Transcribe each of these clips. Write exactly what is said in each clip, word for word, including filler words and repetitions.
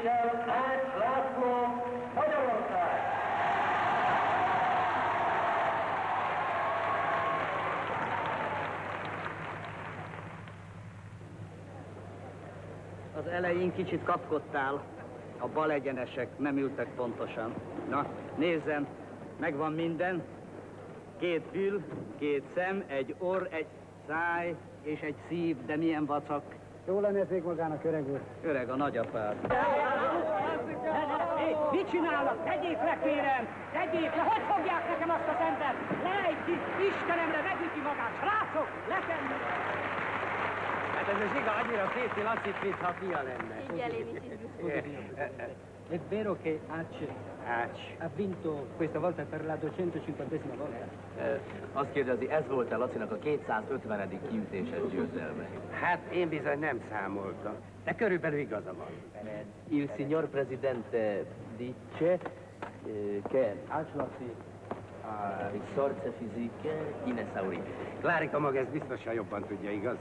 képvisel Ács László, Magyarország. Az elején kicsit kapkodtál, a bal egyenesek nem ültek pontosan. Na, nézzen, megvan minden. Két fül, két szem, egy orr, egy száj és egy szív, de milyen vacak. Jól lenne ez még magának, öreg úr. Öreg a nagyapád. Hé, mit csinálnak? Tegyék le, kérem! Tegyék le! Hogy fogják nekem azt az embert? Lejt ki! Istenemre megüti magát! Srácok, letenni! Hát ez a Zsiga annyira félti Lacit, mintha fia lenne. Igen, én is így. È vero che Ács ha vinto questa volta per la duecentocinquantesima volta? Eh, azt kérdezi, ez volt-e Lacinak a kétszázötvenedik kiütéses győzelme? Hát én bizony nem számoltam, de körülbelül igaza van. Il signor Presidente dice eh, che Ács Laci ha risorse fisiche inesaurite. Klárika maga ezt biztosan jobban tudja, igaz?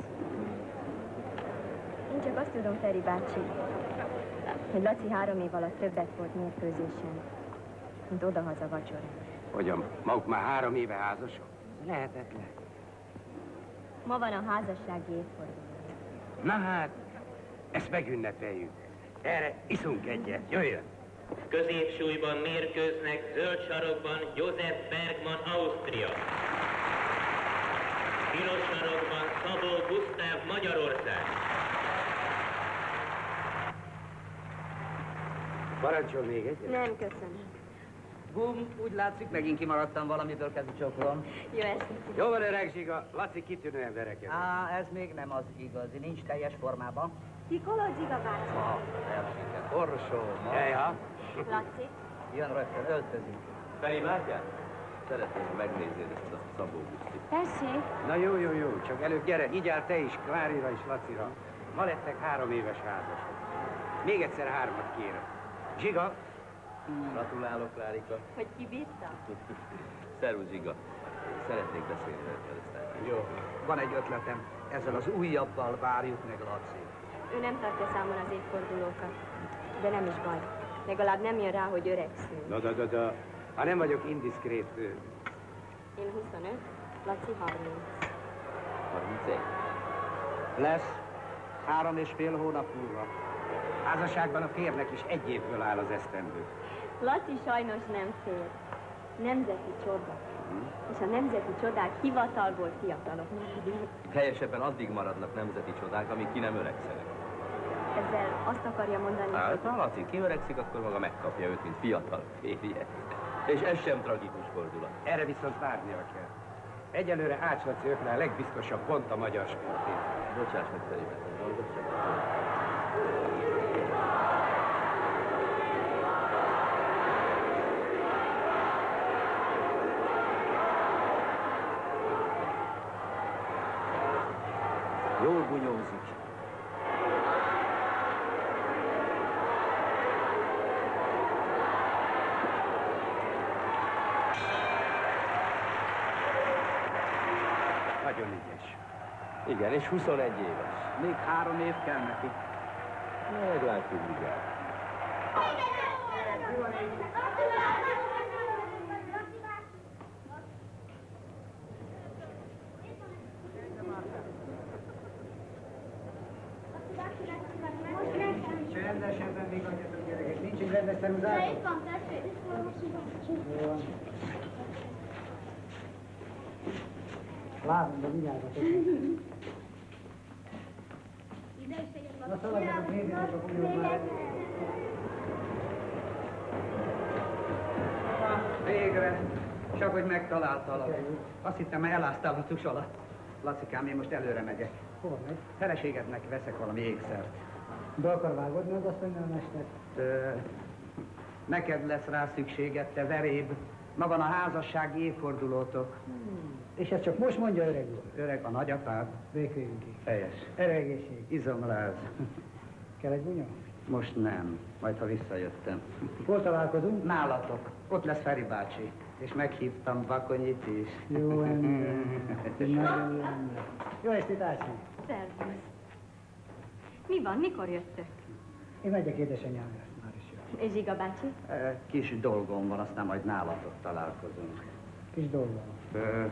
Én csak azt tudom, Feri bácsi, hogy Laci három év alatt többet volt mérkőzésen, mint odahaza vacsorán. Hogyan? Maguk már három éve házasok? Lehetetlen. Ma van a házassági évforduló. Na hát, ezt megünnepeljük. Erre iszunk egyet, jöjjön! Középsúlyban mérkőznek, zöld sarokban Josef Bergman, Ausztria. Piros sarokban Szabó Gusztáv, Magyarország. Parancsol még egyet? Nem, köszönöm. Bum, úgy látszik, megint kimaradtam valamiből, kezdi csokrom. Jó estét. Jó van, öreg Zsiga, Laci kitűnően verekedik. Á, ez még nem az igazi, nincs teljes formában. Nikoló Zsiga bácsi. Ma, elsiket, orvosó, ma. Jajha. Laci. Jön rögtön, öltözik. Feri Mártyán? Szeretném, ha megnéznéd ezt a Szabó Gusztit. Tessék. Na jó, jó, jó, csak előbb gyere, vigyál te is, Klárira és Lacira. Ma lettek három éves házasok. Még egyszer hármat kérem. Zsiga? Gratulálok, Klárika. Hogy kibírta? Szervusz, Zsiga. Szeretnék beszélni veled aztán. Jó, van egy ötletem. Ezzel az újabbal várjuk meg Laci. Ő nem tartja számon az évfordulókat. De nem is baj. Legalább nem jön rá, hogy öregszünk. Da, da, da, da. Ha nem vagyok indiszkrét... Én huszonöt, Laci harminc. harmincegy. Lesz három és fél hónap múlva. Házasságban a férnek is egy évből áll az esztendő. Laci sajnos nem fér. Nemzeti csoda. És a nemzeti csodák hivatalból fiatalok maradnak. Helyesebben addig maradnak nemzeti csodák, amíg ki nem öregszenek. Ezzel azt akarja mondani, Hát, hogy... ha Laci kiöregszik, akkor maga megkapja őt, mint fiatal férje. És ez sem tragikus fordulat. Erre viszont várnia kell. Egyelőre Ács Laci ökle a legbiztosabb pont a magyar sportét. Bocsáss meg, Feri, mert ez hallgassak. Jól bunyózik. Nagyon ügyes. Igen, és huszonegy éves. Még három év kell neki. Meglátjuk, vigyázz. Csendesebben vigadjatok, gyerekek. Nincs egy rendes szeruzát? De itt van, tessék. Jó van. Látom, de vigyázzatok. Na szaladjatok, nézzétek a kunyót már. Végre, csak hogy megtaláltalak. Azt hittem, eláztál a tus alatt. Lacikám, én most előre megyek. Hol megy? Feleségednek veszek valami ékszert. Be akar vágodni az asszonynal a mester? Ö, neked lesz rá szükséged, te veréb. Ma van a házassági évfordulótok. Hmm. És ezt csak most mondja öreg úr? Öreg a nagyapád. Végvégig. Helyes. Erőegészség. Izomláz. Kell egy bunyó? Most nem, majd ha visszajöttem. Hol találkozunk? Nálatok. Ott lesz Feri bácsi. És meghívtam Bakonyit is. Jó ember. Nagyon jó ember. Jó estét, Ácsi. Szervusz. Mi van, mikor jöttök? Én megyek édesanyámra. És Zsiga bácsi? Kis dolgom van, aztán majd nálatok találkozunk. Kis dolgom. Ö,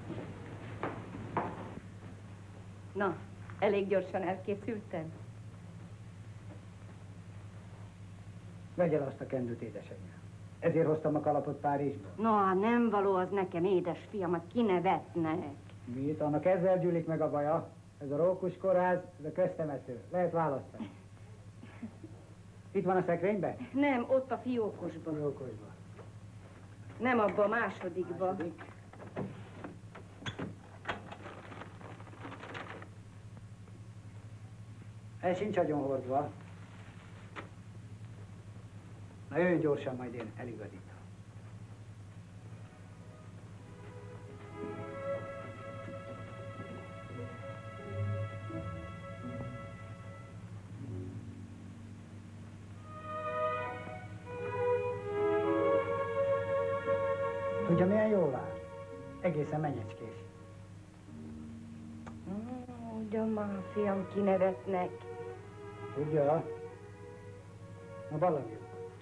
Na, elég gyorsan elkészültem? Vegye el azt a kendőt, édesanyja. Ezért hoztam a kalapot Párizsból. No, nem való az nekem, édes fiamat, kinevetnek. Mit? Annak ezzel gyűlik meg a baja. Ez a Rókus kórház, ez a köztemető. Lehet választani. Itt van a szekrényben? Nem, ott a fiókosban. Fiókosban. Nem abba a másodikba. Második. Ez sincs agyon hordva. Na jöjjön gyorsan, majd én eligazítom. Tudja, milyen jól áll? Egészen menyecskés. Ugyan már, fiam, kinevetnek. Tudja? Na ballagjon.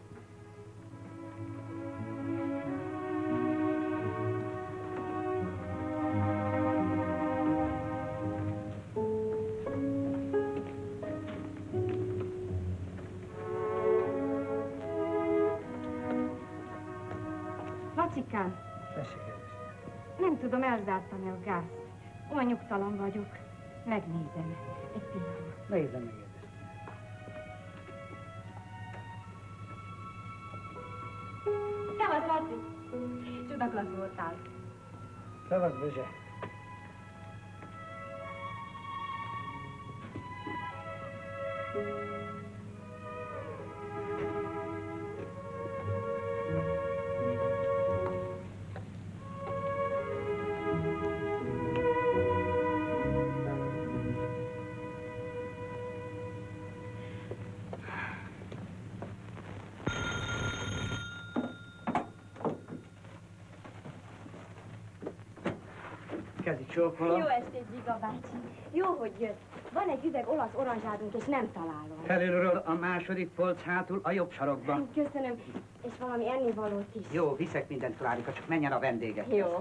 Lacikám, Tessék, édesanyám. nem tudom, elzártam-e a gázt. Olyan nyugtalan vagyok. Megnézem. Egy pillanat. Nézzem meg, édesanyám. Szevasz, Laci! Csodaklassz voltál. Szevasz, Bözse. Kezi csókolom. Jó estét, Zsiga bácsi. Jó, hogy jött. Van egy üveg olasz oranzsádunk, és nem találom. Felülről a második polc, hátul a jobb sarokban. Köszönöm. És valami ennivalót is. Jó, viszek mindent, Klárika, csak menjen a vendége. Jó.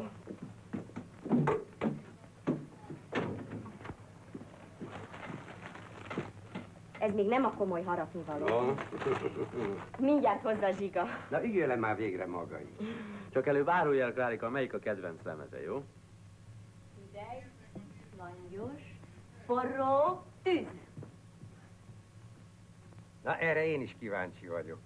Ez még nem a komoly harapnivaló. Mindjárt hozza Zsiga. Na, üljön már végre maga is. Csak előbb árulj el, Klárika, melyik a kedvenc lemeze, jó? Hideg, langyos, forró, tűz. Na, erre én is kíváncsi vagyok.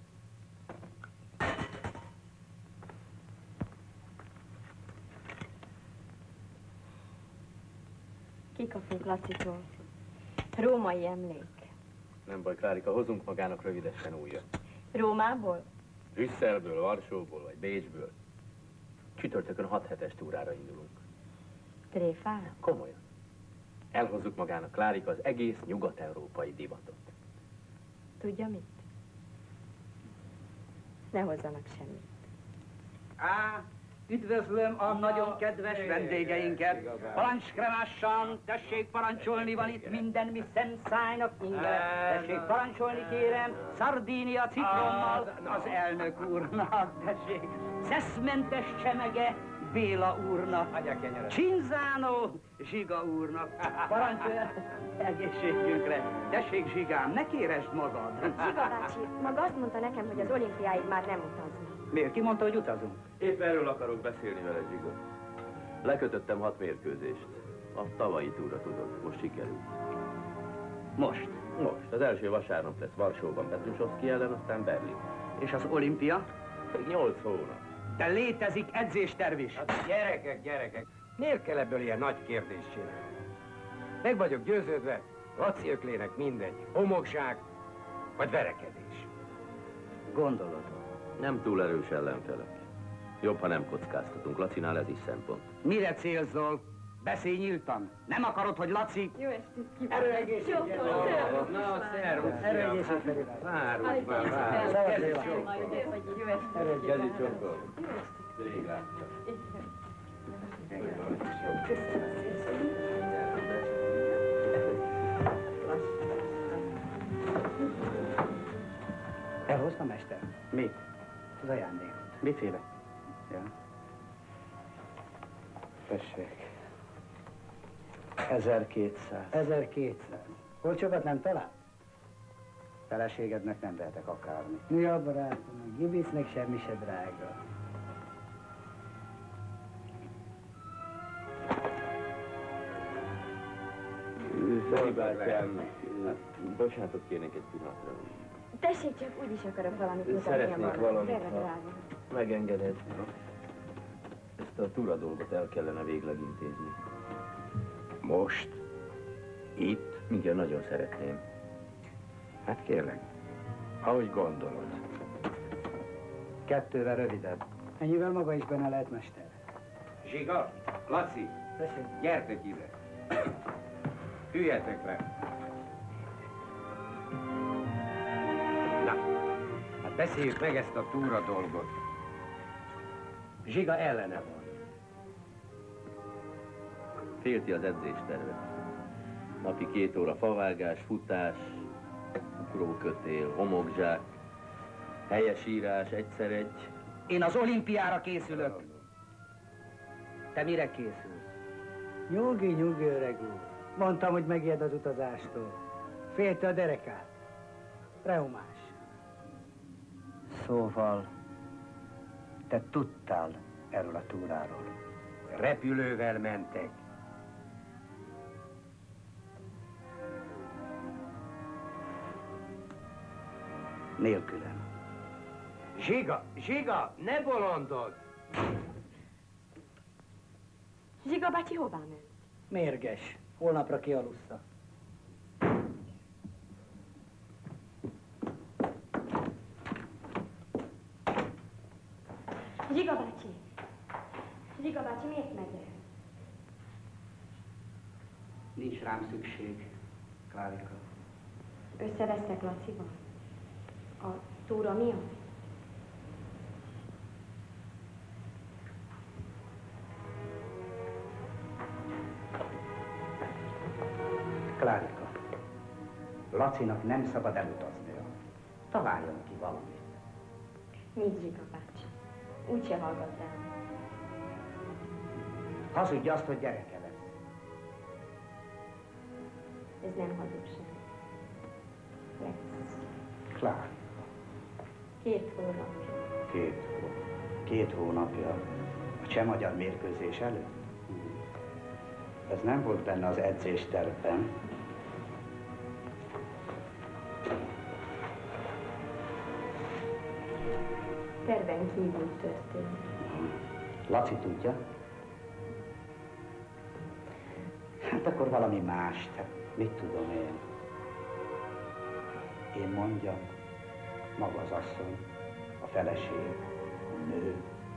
Kikapunk Lacitól. Római emlék. Nem baj, Klárika, hozunk magának rövidesen újat. Rómából? Brüsszelből, Varsóból vagy Bécsből. Csütörtökön hat hetes túrára indulunk. Tréfára? Komolyan. Elhozzuk magának, Klárika, az egész nyugat-európai divatot. Tudja mit? Ne hozzanak semmit. Á, üdvözlöm a nagyon kedves vendégeinket. Parancskremássan, tessék parancsolni, van itt minden, mi szemszájnak ingere. Tessék parancsolni, kérem, szardínia citrommal az elnök úrnak, tessék. Szeszmentes csemege Béla úrnak. Csinzánó Zsiga úrnak. Parancsolja egészségünkre. Tessék, Zsigám, ne kéresd magad. Zsiga bácsi, maga azt mondta nekem, hogy az olimpiáig már nem utazna. Miért? Ki mondta, hogy utazunk? Épp erről akarok beszélni vele, Zsiga. Lekötöttem hat mérkőzést. A tavalyi túra tudod, most sikerült. Most. Most. Az első vasárnap lesz Varsóban Petrusovszki ellen, aztán Berlin. És az olimpia? Még nyolc hónap. De létezik edzésterv is. Hát, gyerekek, gyerekek, miért kell ebből ilyen nagy kérdést csinálni? Meg vagyok győződve, Laci öklének mindegy, homokság vagy verekedés. Gondolod. Nem túl erős ellenfelek. Jobb, ha nem kockáztatunk. Lacinál ez is szempont. Mire célzol? Beszélj nyíltan. Nem akarod, hogy Laci... Jó estét kívánok! Erőegészség! Na, szervusz! Erőegészség felé. Várunk már, várunk. Szevasz, Kezi Béla. csókol. Jó estét! Kezi csókol. Rég láttam. Elhozta? a mester? Mit? Az ajándékot. Miféle? Ja. Tessék. ezerkétszáz. ezerkétszáz. Olcsóbbat nem talál? Feleségednek nem vehetek akármi. Mi a barátom, Gibicnek semmi se drága. Feri bátyám, bocsánatot kérnék egy pillanatra. Tessék csak, úgyis akarok valamit mutatni. Szeretnék valamit, Drága, ha drága. megengeded. Ezt a túra dolgot el kellene végleg intézni. Most? Itt? Igen, nagyon szeretném. Hát kérlek, ahogy gondolod. Kettővel rövidebb. Ennyivel maga is benne lehet, mester. Zsiga, Laci, Tessék. gyertek ide. Üljetek le. Na, hát beszéljük meg ezt a túra dolgot. Zsiga ellene van. Félti az edzéstervet. Napi két óra favágás, futás, ugrókötél, homokzsák, helyesírás, egyszer egy. Én az olimpiára készülök. Te mire készülsz? Nyugi, nyugi, öreg úr. Mondtam, hogy megijed az utazástól. Félte a derekát. Reumás. Szóval, te tudtál erről a túráról. Repülővel mentek. Nélkülem. Zsiga, Zsiga, ne bolondod! Zsiga bácsi hová ment? Mérges. Holnapra kialussza. Zsiga bácsi. Zsiga bácsi, miért megy el? Nincs rám szükség, Klárika. Összevesztek Lacival? A túra miatt? Klárika, Lacinak nem szabad elutaznia. Találjon ki valamit. Mit, Zsiga bácsi? Úgyse hallgat el. Hazudja azt, hogy gyereke lesz. Ez nem hazugság. Lesz. Klárika, Két hónapja. két, hó, két hónapja a cseh-magyar mérkőzés előtt. Ez nem volt benne az edzéstervben. Terven kívül történt. Laci tudja? Hát akkor valami más, hát mit tudom én. Én mondjam, maga az asszony, a feleség, a nő.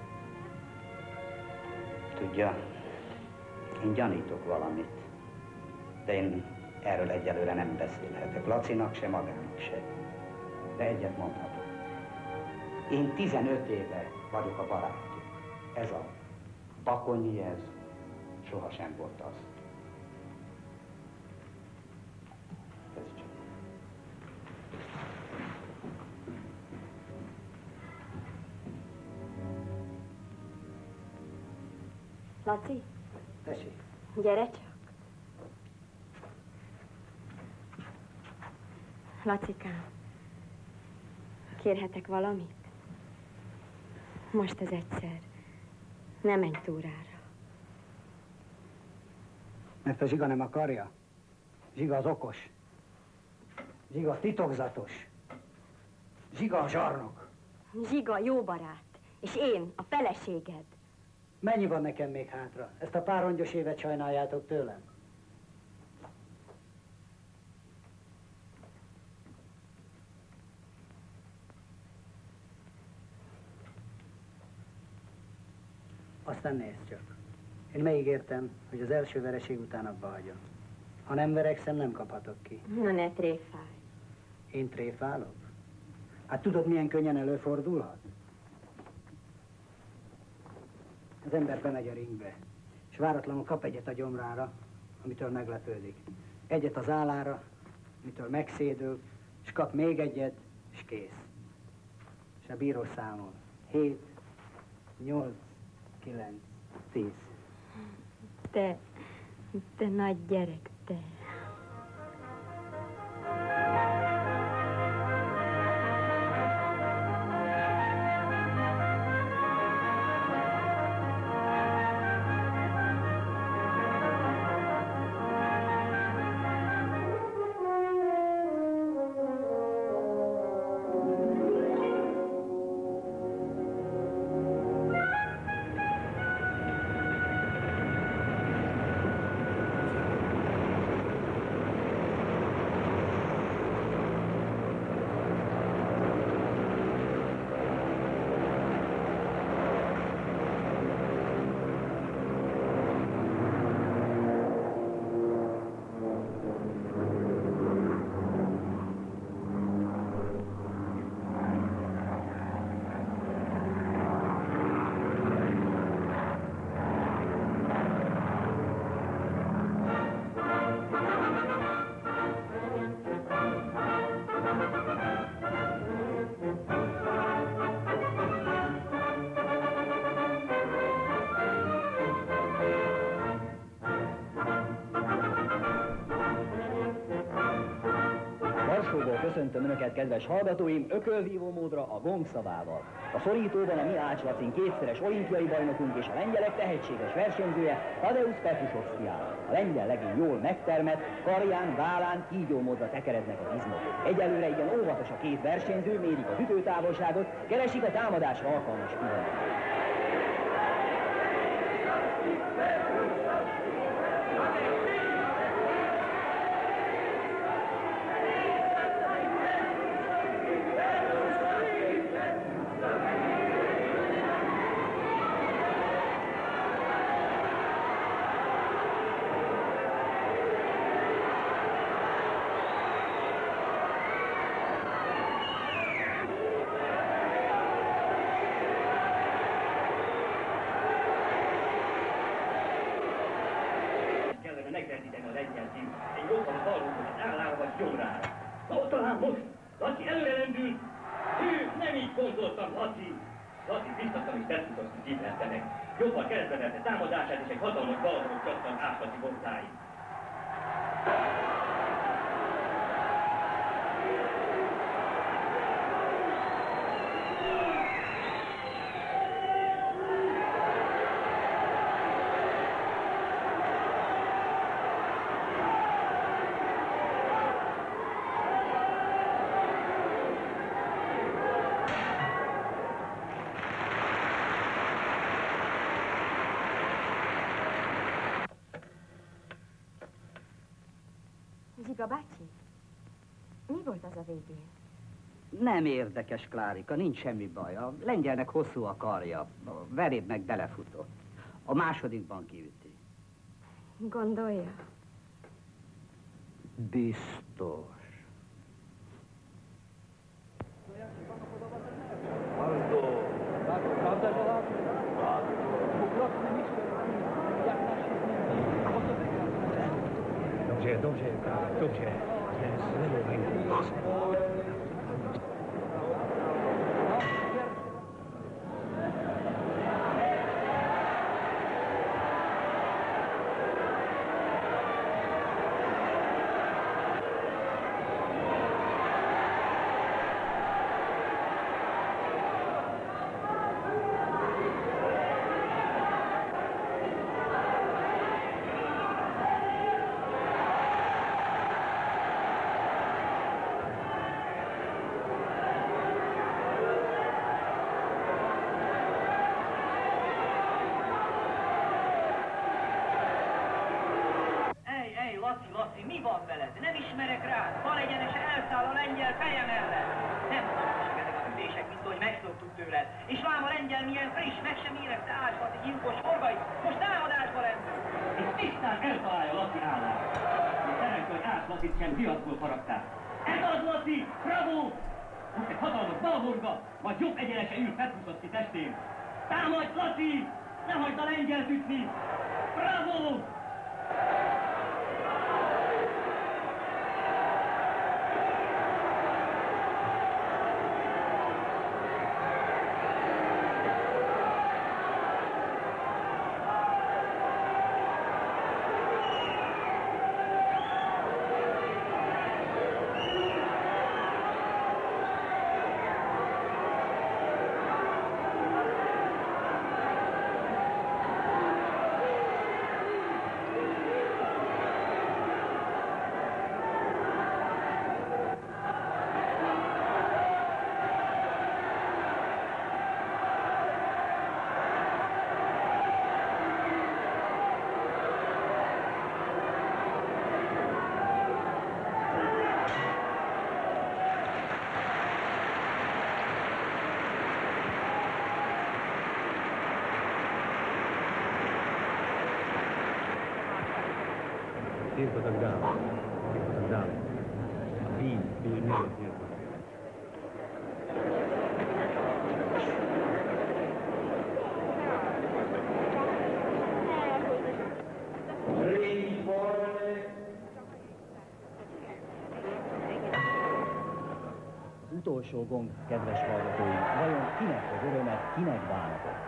Tudja, én gyanítok valamit, de én erről egyelőre nem beszélhetek. Lacinak se, magának se. De egyet mondhatok. Én tizenöt éve vagyok a barátja. Ez a Bakonyi, ez sohasem volt az. Ez csak. Laci, Tessék. gyere csak. Lacikám, kérhetek valamit? Most az egyszer. Ne menj túrára. Mert a Zsiga nem akarja. Zsiga az okos. Zsiga a titokzatos. Zsiga a zsarnok. Zsiga jó barát, és én, a feleséged. Mennyi van nekem még hátra? Ezt a pár rongyos évet sajnáljátok tőlem? Aztán nézd csak. Én megígértem, hogy az első vereség után abba hagyom. Ha nem verekszem, nem kaphatok ki. Na ne tréfálj. Én tréfálok? Hát tudod, milyen könnyen előfordulhat? Az ember bemegy a ringbe, és váratlanul kap egyet a gyomrára, amitől meglepődik. Egyet az állára, amitől megszédül, és kap még egyet, és kész. a bíró számol. Hét, nyolc, kilenc, tíz. Te, te nagy gyerek, te. Köszöntöm Önöket, kedves hallgatóim, ökölvívó módra a gong szavával. A szorítóban a mi Ács Lacin kétszeres olimpiai bajnokunk és a lengyelek tehetséges versenyzője Tadeusz Petrusovszky áll. A lengyel legény jól megtermett, karján, vállán kígyó módra tekerednek az izmok. Egyelőre igen óvatos a két versenyző, mérik az ütőtávolságot, keresik a támadásra alkalmas pillanatot. Jobban keresztbe vette támadását, és egy hatalmas ballonot csattant Ács Laci bottáig. Zsiga bácsi, mi volt az a végén? Nem érdekes, Klárika, nincs semmi baj. A lengyelnek hosszú a karja, a veréb meg belefutott. A másodikban kiüti. Gondolja? Biztos. Dobrze, dobrze, dobrze. Mi van veled? Nem ismerek rád. Bal egyenesen elszáll a lengyel feje mellett. Nem szoktak ezek az ütések, mint hogy megszoktuk tőled. És lám a lengyel milyen friss, meg sem éregte Ács Laci gyilkos horgait. Most támadásba lendül. És tisztán eltalálja Laci állát. Szerencsé, hogy Ács Lacit sem diaszból faragták. Ez az, Laci! Bravo! Most egy hatalmas balhorga, majd jobb egyenesen ül Petrusovszky testén. Támadj, Laci! Ne hagyd a lengyelt ütni! Bravo! Tirpatak dále. Tirpatak dále. A vín, vín, még tirpatak. Utolsó gong, kedves hallgatói, vajon kinek az örömet, kinek bánatot?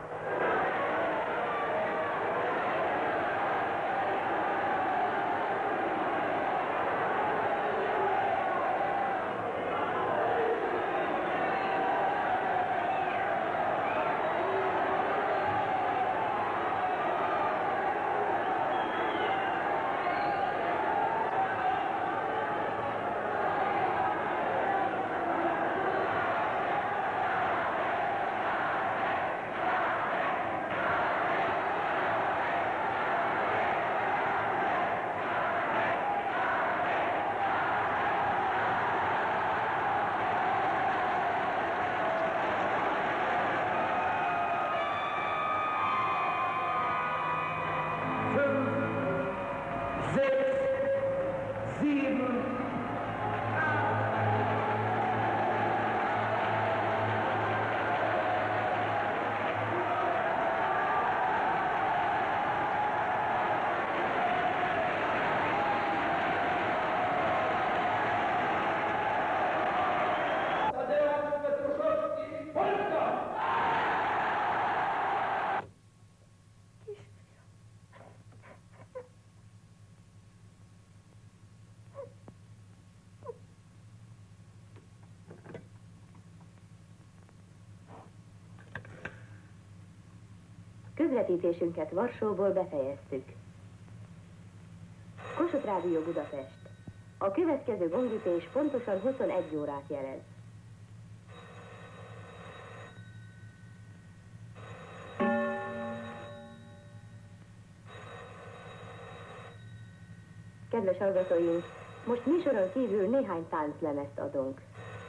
Közvetítésünket Varsóból befejeztük. Kossuth Rádió Budapest. A következő gongütés pontosan huszonegy órát jelez. Kedves hallgatóink, most műsoron kívül néhány tánclemezt adunk.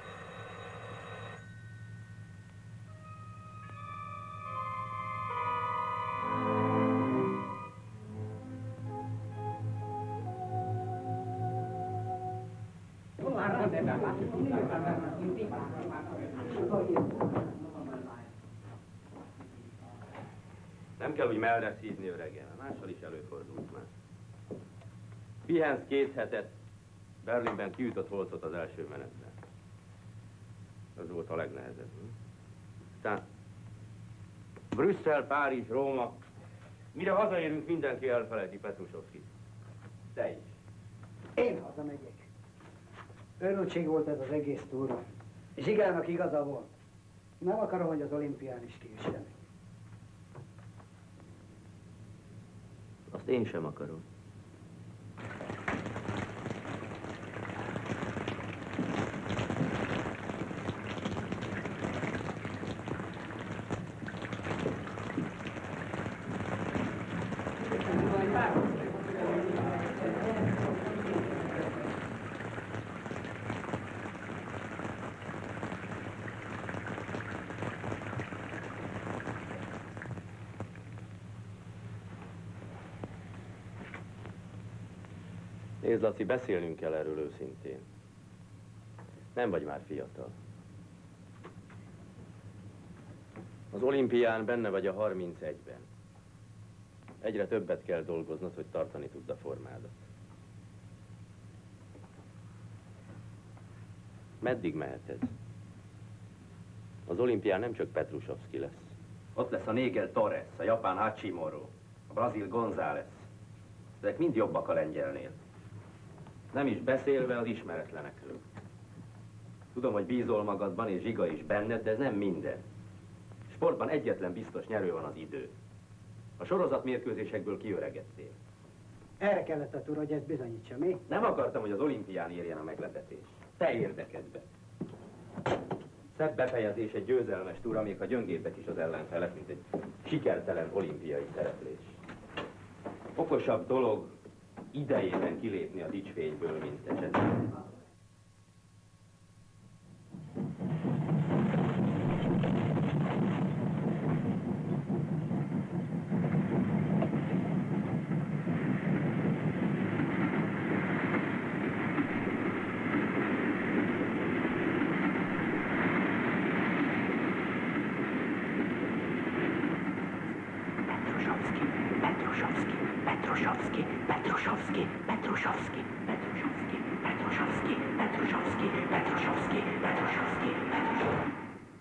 Nem kell úgy mellre szízni, öregem, mással is előfordult már. Pihensz két hetet, Berlinben kiütött holcot az első menetben. Ez volt a legnehezebb. Aztán Brüsszel, Párizs, Róma. Mire hazaérünk, mindenki elfelejti Petrusovskit. Te is. Én hazamegyek. Örültség volt ez az egész túra. Zsigának igaza volt. Nem akarom, hogy az olimpián is kiüssenek. Azt én sem akarom. Nézd, Laci, beszélnünk kell erről őszintén. Nem vagy már fiatal. Az olimpián benne vagy a harmincegyben. Egyre többet kell dolgoznod, hogy tartani tudd a formádat. Meddig mehet ez? Az olimpián nem csak Petrusovski lesz. Ott lesz a Nigel Torres, a japán Hachimura, a brazil González. Ezek mind jobbak a lengyelnél. Nem is beszélve az ismeretlenekről. Tudom, hogy bízol magadban, és Zsiga is benned, de ez nem minden. Sportban egyetlen biztos nyerő van, az idő. A sorozatmérkőzésekből kiöregettél. Erre kellett a túra, hogy ezt bizonyítsa, mi? Nem akartam, hogy az olimpián érjen a meglepetés. Te érdekedbe. Szebb befejezés egy győzelmes túra, még ha gyöngébbek is az ellenfelek, mint egy sikertelen olimpiai szereplés. Okosabb dolog idejében kilépni a dicsfényből, mint esetben. Petrusovszki, Petrusovszki, Petrusovszki, Petrusovszki, Petrusovszki, Petrusovszki, Petrusovszki, Petrusovszki, Petrusovszki.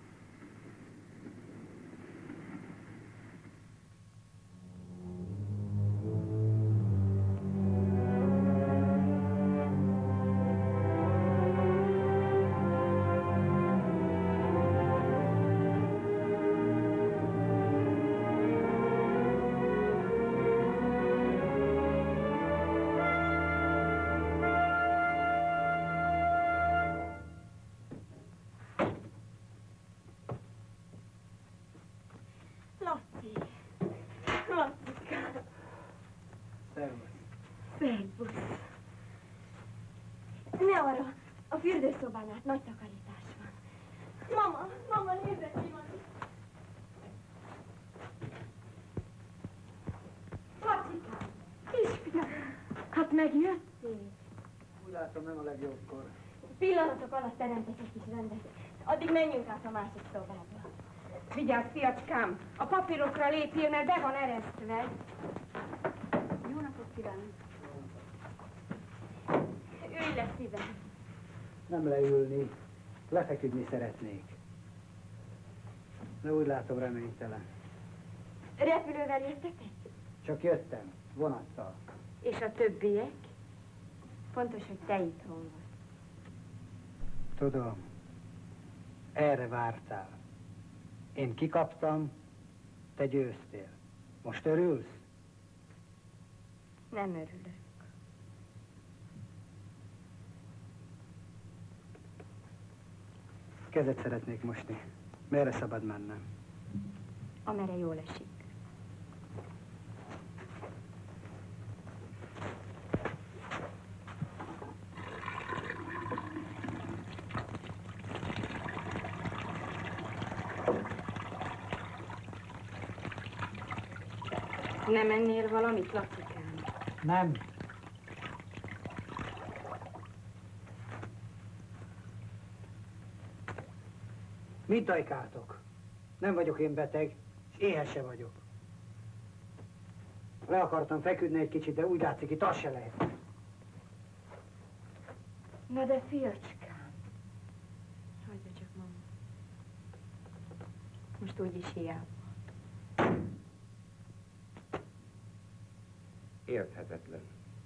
Ne arra, a fürdőszobán át nagy takarítás van. Mama, mama, nézd, mi van itt. Lacikám, kisfiam, hát megjöttél. Úgy látom, nem a legjobbkor. Pillanatok alatt teremtek egy kis rendet. Addig menjünk át a másik szobába. Vigyázz, fiacskám, a papírokra lépjél, mert be van eresztve. Jó napot kívánok. Ülj le szívem. Nem leülni, lefeküdni szeretnék. De úgy látom, reménytelen. Repülővel jöttetek? Csak jöttem, vonattal. És a többiek? Fontos, hogy te itthon vagy. Tudom, erre vártál. Én kikaptam, te győztél. Most örülsz? Nem örülök. Kezet szeretnék mosni. Merre szabad mennem? Amerre jól esik. Nem ennél valamit, Lacikám? Nem. Mit ajkáltok? Nem vagyok én beteg, és éhes se vagyok. Le akartam feküdni egy kicsit, de úgy látszik, itt az se lehet. Na de fiacskám, hagyja csak, mama. Most úgyis hiába. Érthetetlen.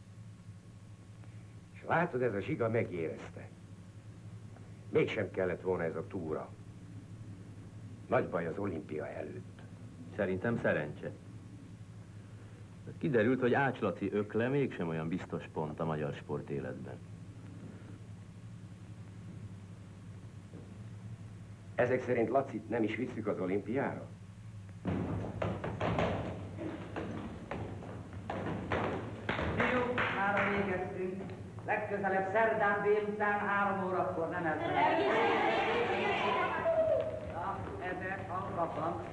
És látod, ez a zsiga megérezte. Mégsem kellett volna ez a túra. Nagy baj az olimpia előtt. Szerintem szerencse. Kiderült, hogy Ács Laci ökle mégsem olyan biztos pont a magyar sportéletben. Ezek szerint Lacit nem is visszük az olimpiára? Fiúk, már végeztünk. Legközelebb szerdán délután három órakor, nem elfelejtjük. Na, ezek a kapam.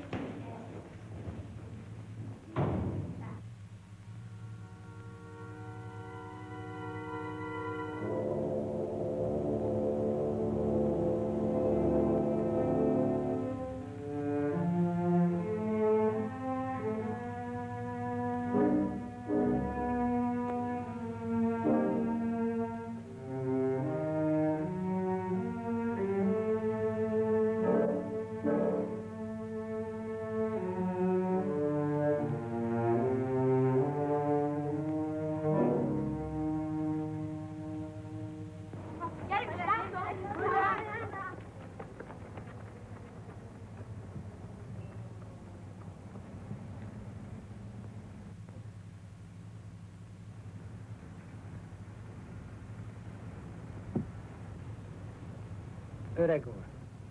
Öreg úr.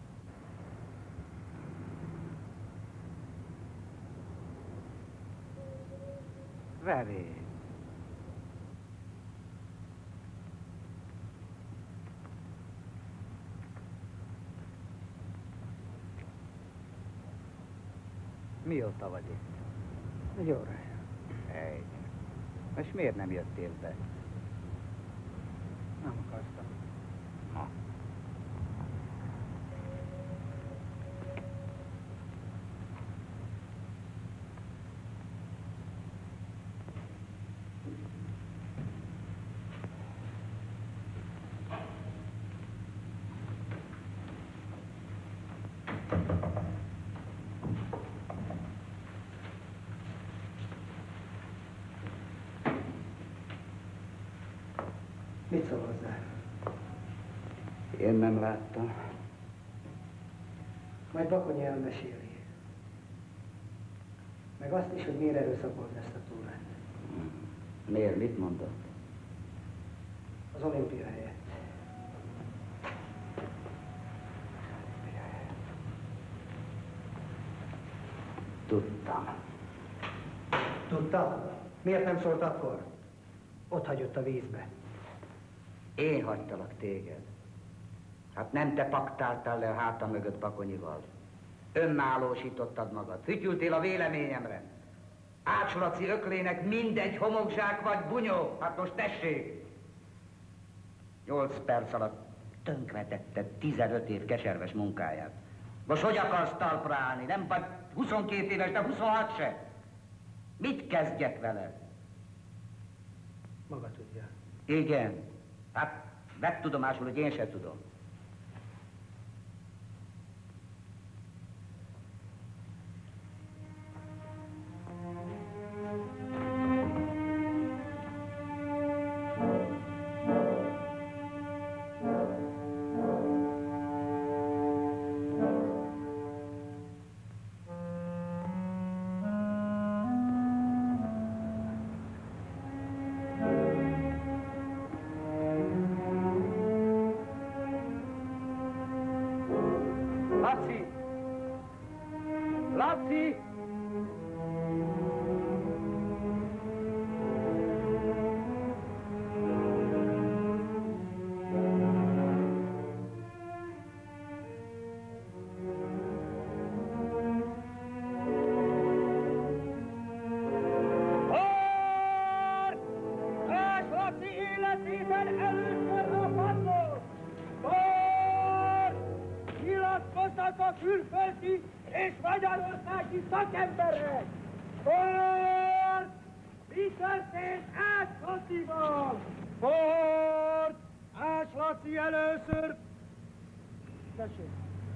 Veréz. Mióta vagy itt? Egy órája. Egy. Most miért nem jöttél be? Nem akartam. Na. Mit szól hozzá? Én nem láttam. Majd Bakonyi elmeséli. Meg azt is, hogy miért erőszakolt ezt a túrát. Miért? Mit mondott? Az olimpia helyett. Tudtam. Tudta? Miért nem szólt akkor? Ott hagyott a vízbe. Én hagytalak téged. Hát nem te paktáltál le a hátam mögött Bakonyival. Önállósítottad magad. Fütyültél a véleményemre. Ács Laci öklének mindegy homokzsák vagy bunyó. Hát most tessék! Nyolc perc alatt tönkretetted tizenöt év keserves munkáját. Most hogy akarsz talpra állni? Nem vagy huszonkét éves, de huszonhat se. Mit kezdjek vele? Maga tudja. Igen. Hát vedd tudomásul, hogy én se tudom. Laci! Laci! Külföldi és magyarországi szakemberek! Ford! Mi történt Ács Lacival? Ford! Ács Laci először... Tessék!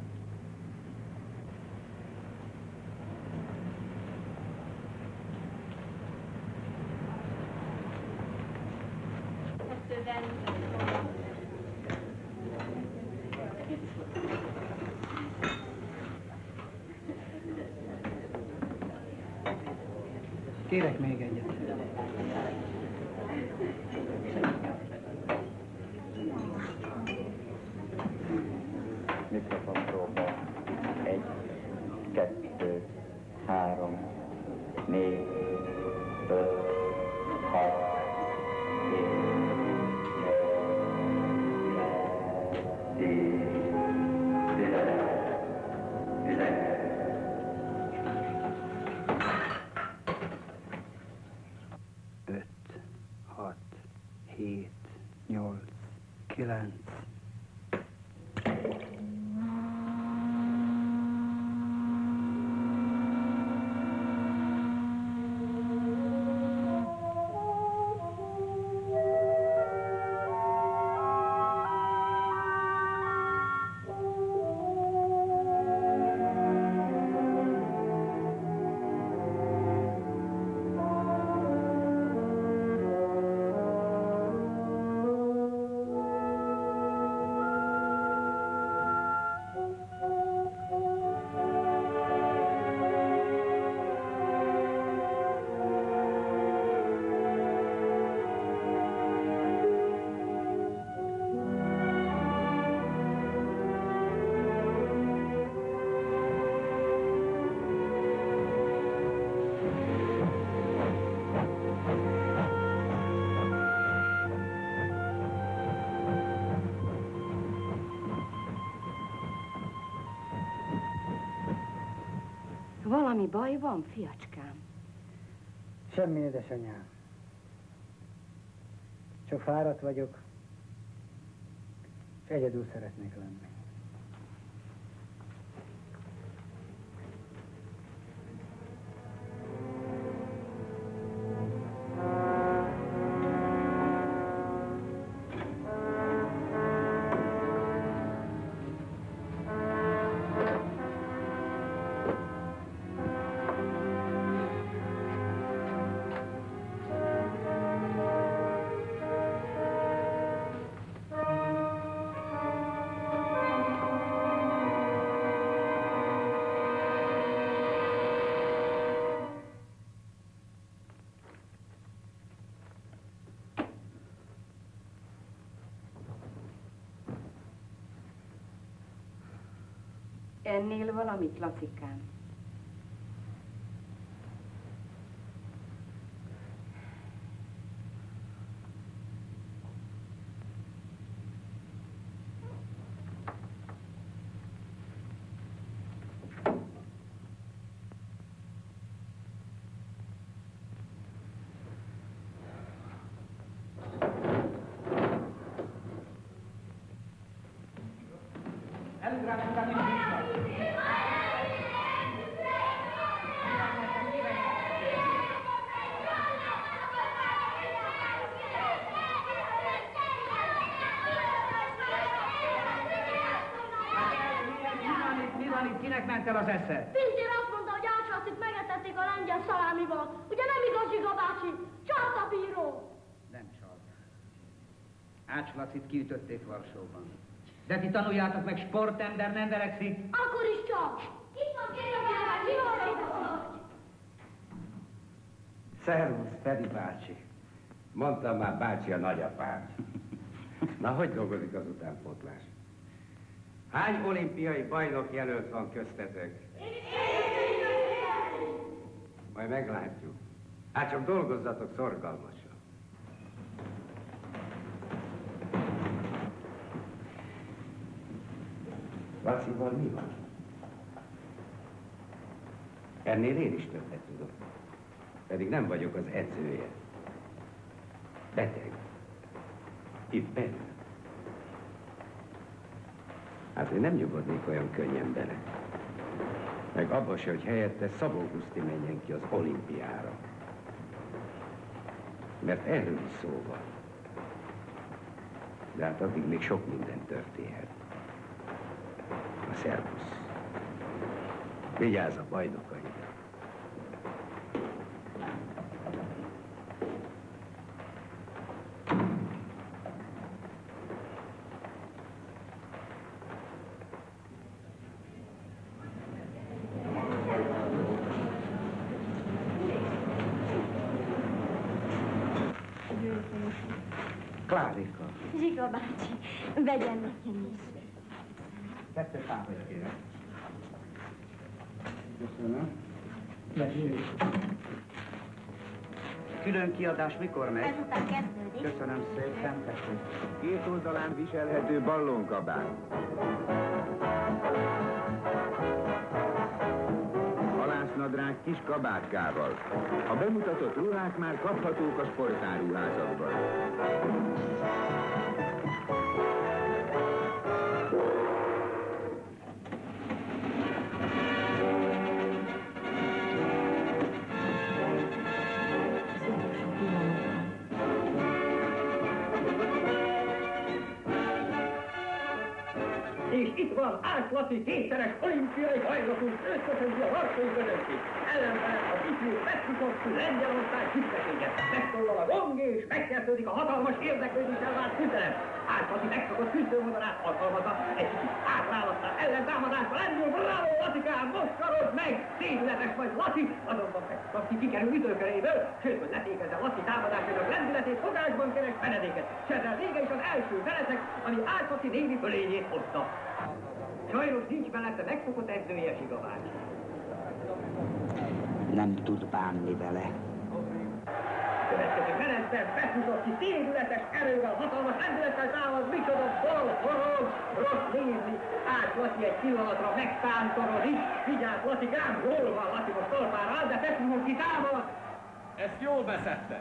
Kérek még egyet. Mikrofon próba. Egy, kettő, három, négy, öt, hat, hét, nyolc, tíz, tizenegy, tizenkettő. Hét, nyolc, kilenc. Valami baj van, fiacskám? Semmi, édesanyám. Csak fáradt vagyok, és egyedül szeretnék lenni. Ennél valamit, Lacikám? Kinek ment el az esze? Pintér azt mondta, hogy Ács-Lacit megetették a lengyel szalámival. Ugye nem igaz, Zsiga bácsi? Csalt a bíró! Nem csalt. Ács Lacit kiütötték Varsóban. De ti tanuljátok meg, sportember nem verekszik. Akkor is csalt! Itt van kérlek, Szervusz, Feri bácsi. Mondtam már, bácsi a nagyapám. Na, hogy dolgozik az utánpótlás? Hány olimpiai bajnok jelölt van köztetek? Majd meglátjuk. Hát csak dolgozzatok szorgalmasan. Lacival mi van? Ennél én is többet tudok. Pedig nem vagyok az edzője. Beteg. Itt belül. Hát én nem nyugodnék olyan könnyen bele. Meg abba se, hogy helyette Szabó Guszti menjen ki az olimpiára. Mert erről is szó van. De hát addig még sok minden történhet. A szervusz. Vigyázz a bajnokaidra. Klárika. Zsiga bácsi, vegyen nekem is. Kettő tábort kérek. Köszönöm. Mesélj. Külön kiadás mikor megy? Ezután kezdődik. Köszönöm szépen, tessék. Két oldalán viselhető ballonkabát. Halásznadrág kis kabátkával. A bemutatott ruhák már kaphatók a sportáruházakban. És itt van Ács Laci, kétszeres olimpiai bajnokunk, összeközi a varsói közönség. Ellenfele az ifjú Petruchovszki Lengyelország küzdeséget. Megszólal a gong és megkezdődik a hatalmas érdeklődéssel vált küzdelem. Ács Laci megszokott küzdőmodorát alkalmazza, egy kicsit átválasztál ellentámadásba lendül, bravo Lacikám, most karod meg! Szédületes vagy Laci, azonban Petruchovszki kikerül ütőköréből, sőt, hogy letékezze Laci támadásának lendületét, fogásban keres fenedéket. S ezzel vége is az első veretek, ami Ács Laci névi fölényét hozta. Sajnos nincs mellette megszokott edzője, Zsiga bácsi. Nem tud bánni vele. Következő menetben Petruchovszki szédületes erővel, hatalmas lendülettel támad, micsoda bal forog, rossz nézni. Ács Laci egy pillanatra megtántorodik. Vigyázz, Lacikám, jól van, Laci most talpára áll, de Petruchovszki támad. Ezt jól beszedte.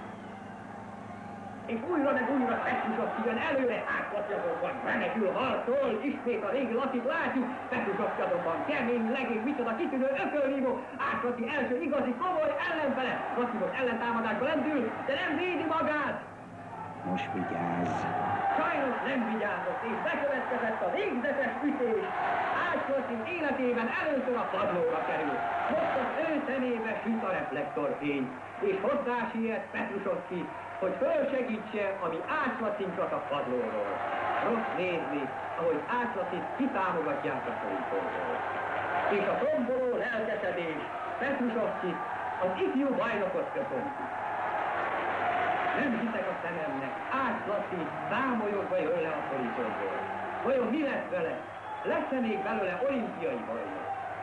És újra meg újra Petruchovszki jön előre, Ács Laci azonban remekül harcol, ismét a régi Lacit látjuk, Petruchovszki azonban kemény, legény, micsoda kitűnő ökölvívó, Ács Laci első igazi komoly ellenfele, Laci most ellentámadásba lendül, de nem védi magát. Most vigyázz. Sajnos nem vigyázott, és bekövetkezett a végzetes ütés. Ács Laci életében először a padlóra kerül. Most az ő szemébe süt a reflektorfény, és hozzá siet Petruchovszki, hogy fölsegítse, ami Ács Lacinkat a padlóról. Rossz nézni, ahogy Ács Lacit kitámogatják a szorítóról. És a tomboló lelkesedés Petruchovszki az ifjú bajnokot köszönti. Nem hiszek a szememnek, Ács Laci támolyogva jön le a szorítóból. Vajon mi lesz vele? lesz-e még belőle olimpiai bajnok?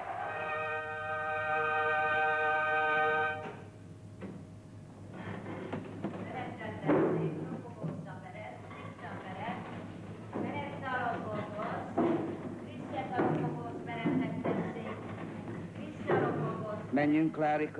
Menjünk, Klárika.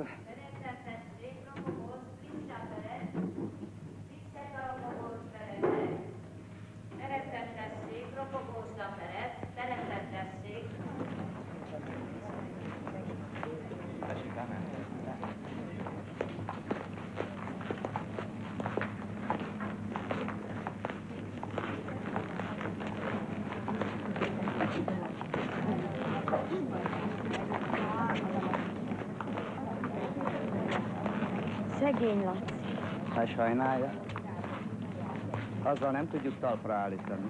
Szegény Laci. Hát sajnálja. Azzal nem tudjuk talpra állítani.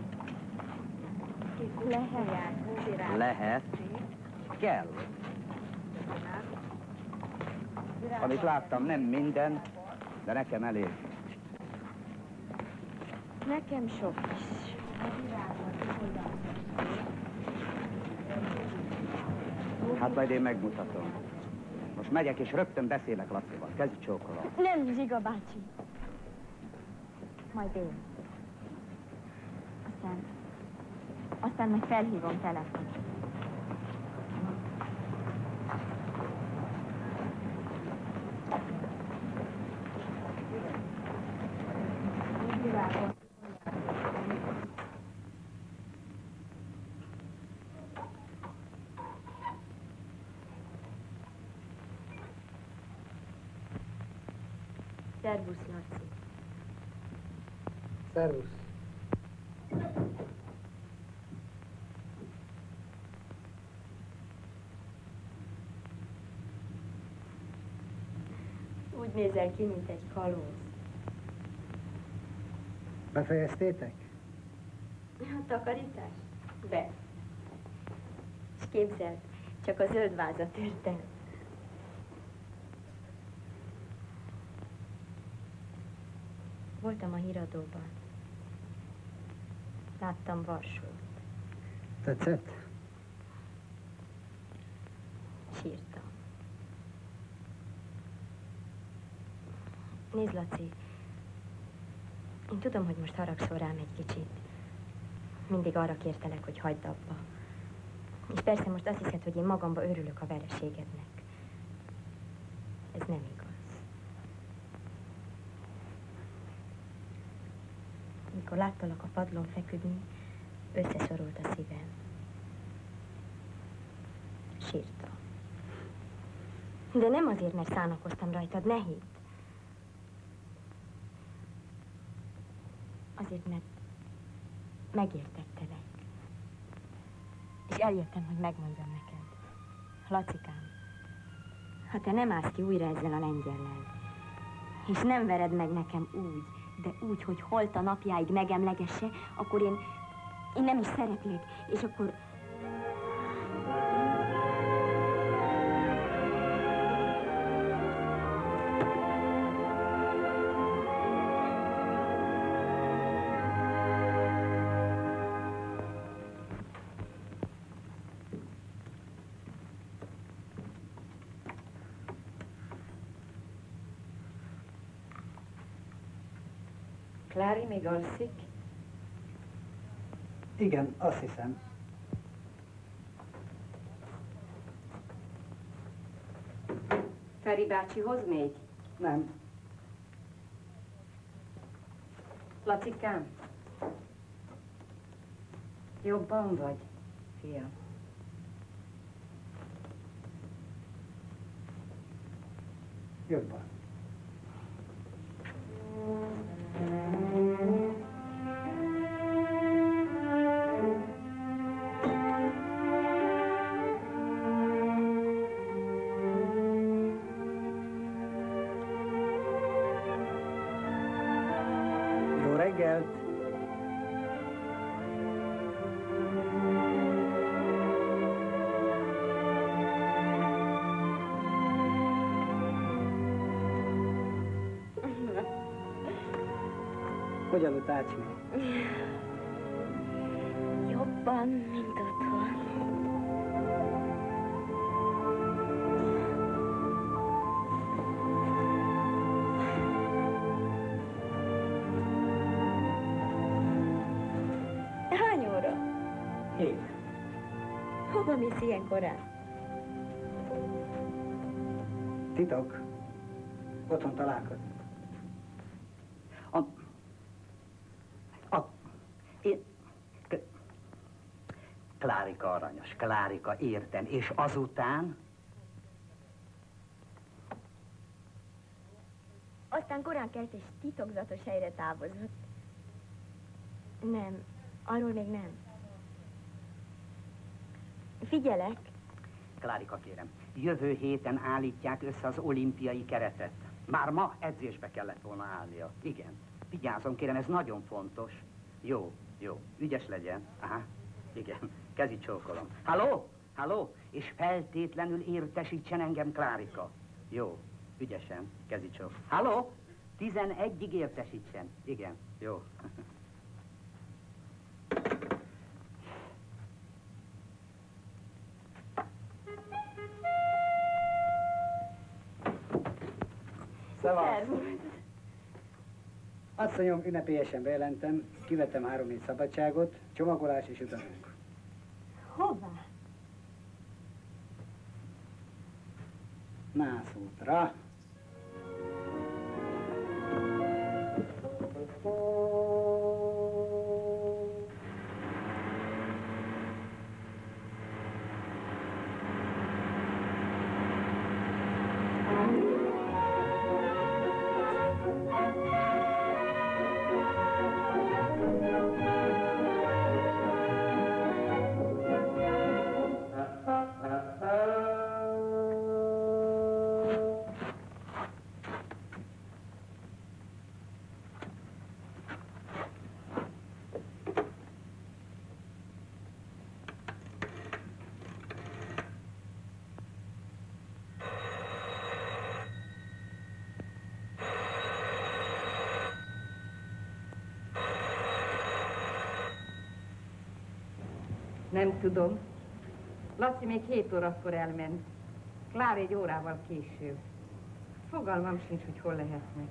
Lehet. Lehet. Kell. Amit láttam, nem minden, de nekem elég. Nekem sok is. Hát majd én megmutatom. Most megyek és rögtön beszélek Lacival. Kezdj csókolom. Nem, Zsiga bácsi. Majd én. Aztán... Aztán meg felhívom telefon. Szervusz, Laci. Szervusz. Úgy nézel ki, mint egy kalóz. Befejeztétek? A takarítás? Be. És képzeld, csak a zöld vázat törtem. Voltam a híradóban. Láttam Varsót. Tetszett? Sírtam. Nézd, Laci, én tudom, hogy most haragszol rám egy kicsit. Mindig arra kértelek, hogy hagyd abba. És persze most azt hiszed, hogy én magamba örülök a vereségednek. Ez nem igaz. Mikor láttalak a padlón feküdni, összeszorult a szívem. Sírtam. De nem azért, mert szánakoztam rajtad, ne hidd. Azért, mert megértettelek. És eljöttem, hogy megmondjam neked. Lacikám, ha te nem állsz ki újra ezzel a lengyellel, és nem vered meg nekem úgy, de úgy, hogy holt a napjáig megemlegesse, akkor én, én nem is szeretlek, és akkor... Klári még alszik? Igen, azt hiszem. Feri bácsihoz még? Nem. Lacikám? Jobban vagy, fiam? Jobban. Jó reggelt! Hogy aludt, Ácsné? Jobb. Jobban, mint otthon. Hány óra? Hét. Hova mész ilyen korán? Titok. Otthon találkozunk. A... A... Én... Klárika aranyos, Klárika, értem. És azután? Aztán korán kelt és titokzatos helyre távozott. Nem, arról még nem. Figyelek. Klárika, kérem, jövő héten állítják össze az olimpiai keretet. Már ma edzésbe kellett volna állnia. Igen. Vigyázzon, kérem, ez nagyon fontos. Jó, jó, ügyes legyen. Aha, igen, kezi csókolom. Halló? Halló? És feltétlenül értesítsen engem, Klárika. Jó, ügyesen, kezi csók. Halló? Tizenegyig értesítsen. Igen, jó. Szevasz! Asszonyom, ünnepélyesen bejelentem, kivettem három hét szabadságot, csomagolás és utazunk. Hová? Nászútra. Nem tudom. Laci még hét órakor elment. Klár egy órával később. Fogalmam sincs, hogy hol lehetnek.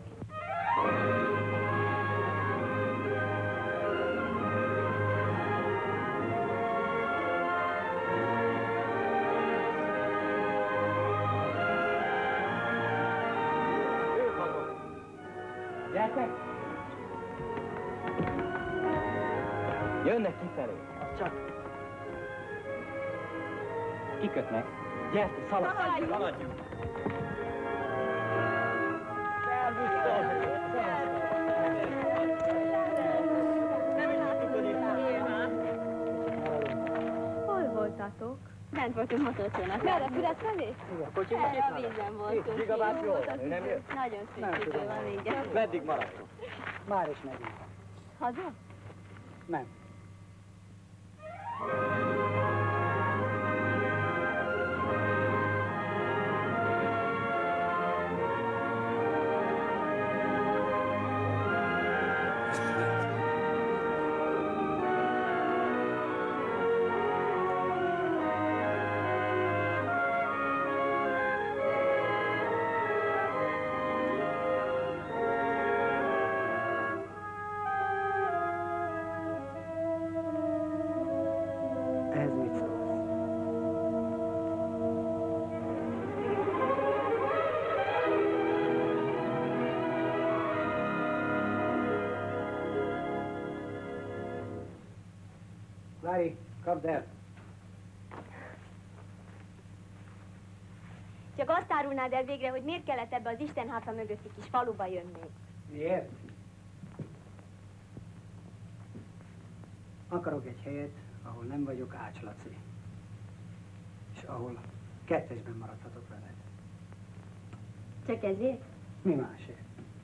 Ők azok. Gyertek! Jönnek kifelé. Az csak... Kikötnek. Gyertek, szaladj! Szaladjunk! Szaladjunk! Hol voltatok? Bent voltunk motorcsónak. Merre, Füred felé? Igen. Kocsi most itt a vízen voltunk. Gigabát jól van, ő nem jött? Nagyon szűk idő van, igen. Meddig maradtunk? Már is megyünk. Haza? Nem. Ehhez mit szólsz? Lári, kapd el! Csak azt árulnád el végre, hogy miért kellett ebbe az istenháta mögötti kis faluba jönni. Miért? Akarok egy helyet, ahol nem vagyok Ács Laci. És ahol kettesben maradhatok veled. Csak ezért? Mi másért?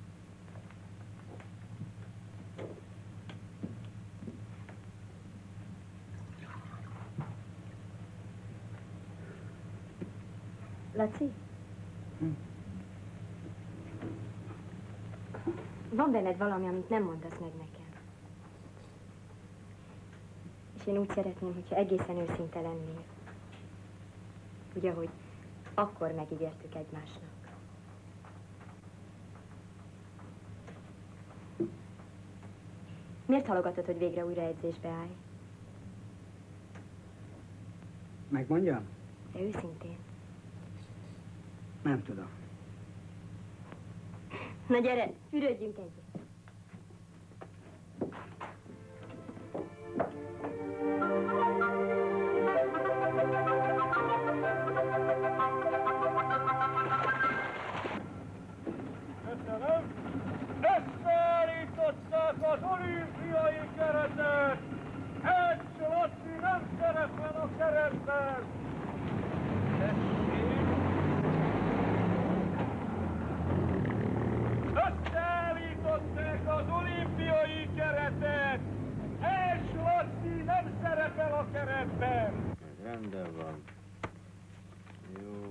Laci? Hm? Van benned valami, amit nem mondasz meg nekem. És én úgy szeretném, hogyha egészen őszinte lennél. Ugye, hogy akkor megígértük egymásnak. Miért halogatod, hogy végre újra edzésbe állj? Megmondjam? De őszintén. Nem tudom. Na gyere, fürödjünk egyet. Köszönöm. Összeállították az olimpiai keretet. Egy Laci nem szerepel a keretben. Összeállították az olimpiai keretet. Egy Laci nem szerepel a keretben. Rendben van. Jó.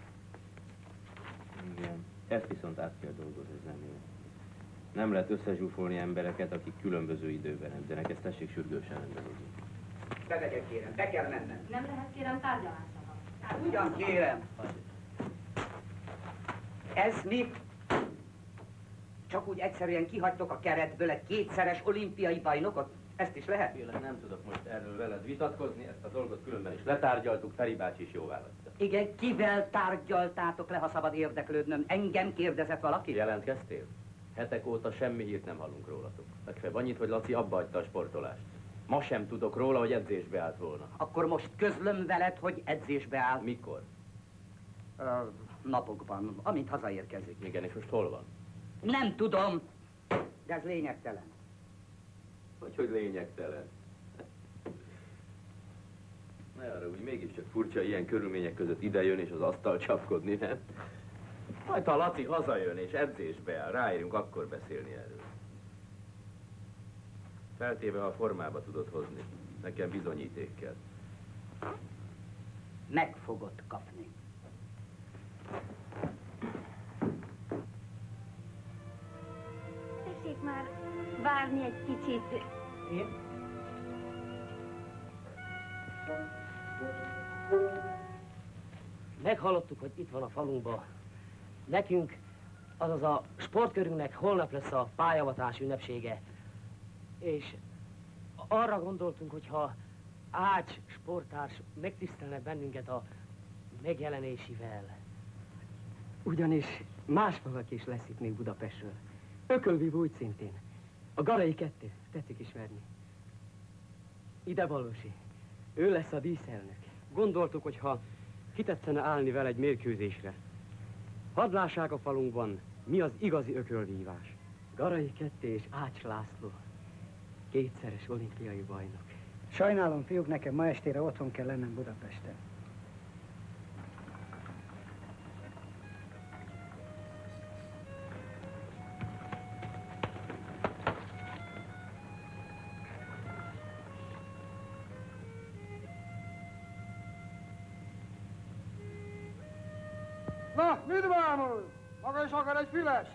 Igen. Ezt viszont át kell dolgozni, ez nem jó. Nem lehet összezsúfolni embereket, akik különböző időben edzenek. Ezt tessék sürgősen rendezni. Bevegyek, kérem, be kell mennem. Nem lehet, kérem, tárgyalásra van. Ugyan, kérem. Ez mi? Csak úgy egyszerűen kihagytok a keretből egy kétszeres olimpiai bajnokot? Ezt is lehet? Kérlek, nem tudok most erről veled vitatkozni, ezt a dolgot különben is letárgyaltuk, Feri bácsi is jóvá hagyta. Igen, kivel tárgyaltátok le, ha szabad érdeklődnöm? Engem kérdezett valaki? Jelentkeztél? Hetek óta semmi hírt nem hallunk rólatok. Legfeljebb annyit, hogy Laci abba hagyta a sportolást. Ma sem tudok róla, hogy edzésbe állt volna. Akkor most közlöm veled, hogy edzésbe áll. Mikor? Uh, napokban, amint hazaérkezik. Igen, és most hol van? Nem tudom, de ez lényegtelen. Hogy, hogy lényegtelen? Ne arra, úgy mégiscsak furcsa ilyen körülmények között idejön és az asztal csapkodni, nem? Majd ha Laci hazajön és edzésbe áll, ráérünk akkor beszélni erről. Feltéve, a formába tudod hozni. Nekem bizonyíték kell. Meg fogod kapni. Tessék már várni egy kicsit. Én? Meghallottuk, hogy itt van a falunkban. Nekünk, azaz a sportkörünknek holnap lesz a pályavatás ünnepsége. És arra gondoltunk, hogyha Ács sporttárs megtisztelne bennünket a megjelenésével. Ugyanis más valaki is lesz itt még Budapestről. Ökölvívó úgy szintén. A Garai kettő, tetszik ismerni. Ide Valósi. Ő lesz a díszelnök. Gondoltuk, hogy ha kitetszene állni vele egy mérkőzésre. Hadd lássák a falunkban, mi az igazi ökölvívás. Garai kettő és Ács László. Kétszeres olimpiai bajnok. Sajnálom, fiúk, nekem ma estére otthon kell lennem Budapesten. Na, mit bámul? Maga is akar egy fülest?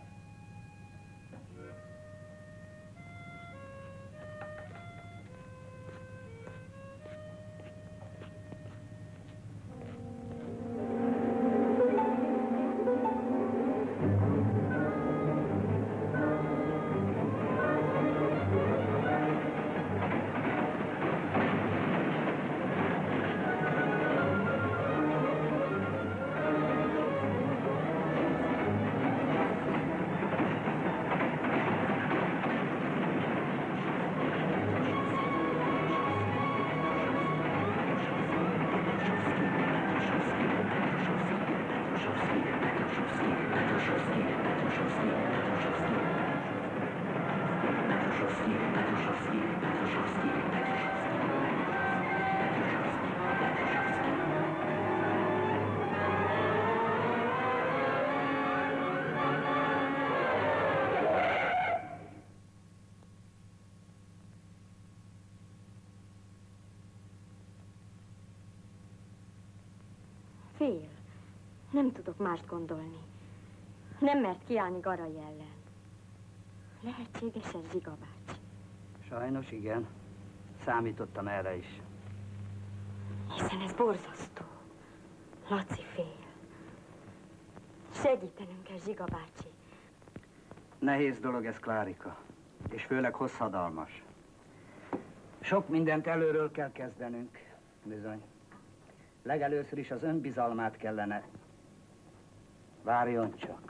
Fél. Nem tudok mást gondolni. Nem mert kiállni Garai ellen. Lehetséges ez, Zsiga bácsi? Sajnos igen. Számítottam erre is. Hiszen ez borzasztó. Laci fél. Segítenünk kell, Zsiga bácsi. Nehéz dolog ez, Klárika. És főleg hosszadalmas. Sok mindent előről kell kezdenünk. Bizony. Legelőször is az önbizalmát kellene. Várjon csak.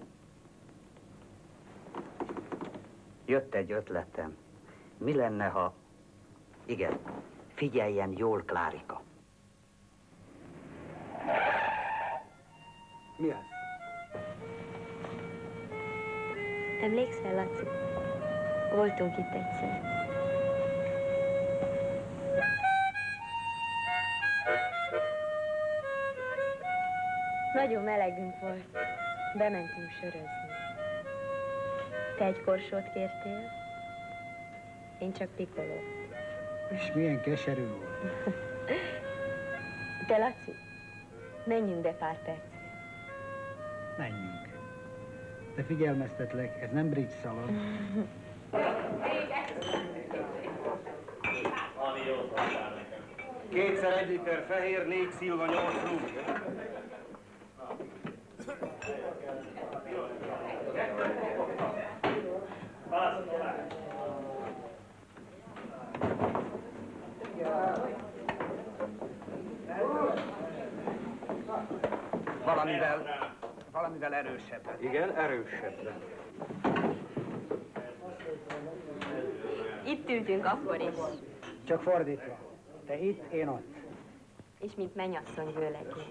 Jött egy ötletem. Mi lenne, ha... Igen, figyeljen jól, Klárika. Mi az? Emlékszel, Laci? Voltunk itt egyszer. Nagyon melegünk volt. Bementünk sörözni. Te egy korsót kértél, én csak pikolót. És milyen keserű volt. Te, Laci, menjünk be pár percre. Menjünk. De figyelmeztetlek, ez nem bridge szalon. Kétszer egy liter fehér, négy szilva, nyolc rúg. Valamivel, valamivel erősebben. Igen, erősebben. Itt ültünk akkor is. Csak fordítva. Te itt, én ott. És mint mennyasszony vőlegé.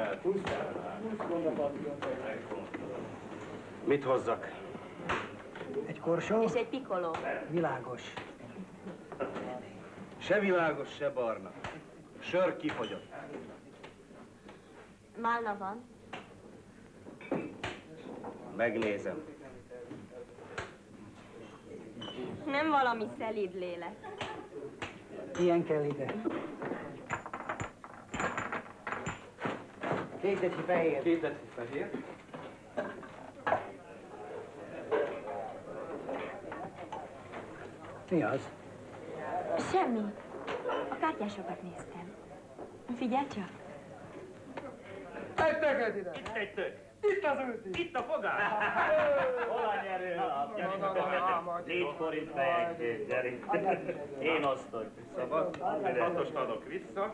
Mit hozzak? Egy korsó? És egy pikoló. Világos. Se világos, se barna. Sör kifogyott. Málna van? Megnézem. Nem valami szelíd lélek. Ilyen kell ide. Két deci fehér. Két deci fehér. Mi az? Semmi. A kártyásokat néztem. Figyelj csak. Egy tököt ide! Itt egy tök. Itt az ülti! Itt a fogás! Hol a nyerő nap? Gyerünk, négy forint fejenként, gyerünk. Én osztok. Szabad? Hatost adok vissza.